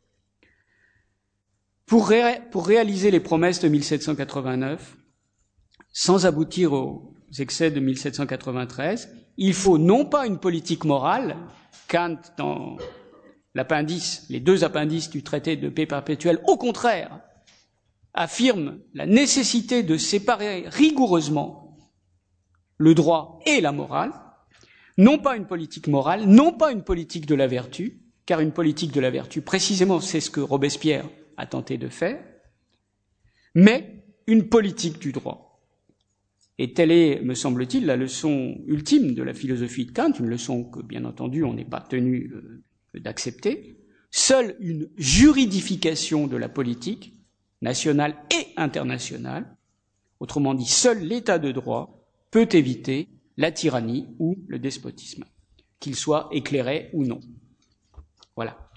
Pour réaliser les promesses de 1789, sans aboutir aux excès de 1793, il faut non pas une politique morale, Kant dans les 2 appendices du traité de paix perpétuelle, au contraire, affirme la nécessité de séparer rigoureusement le droit et la morale, non pas une politique morale, non pas une politique de la vertu, car une politique de la vertu, précisément, c'est ce que Robespierre a tenté de faire, mais une politique du droit. Et telle est, me semble-t-il, la leçon ultime de la philosophie de Kant, une leçon que, bien entendu, on n'est pas tenu d'accepter. Seule une juridification de la politique, nationale et internationale, autrement dit, seul l'état de droit peut éviter la tyrannie ou le despotisme, qu'il soit éclairé ou non. Voilà.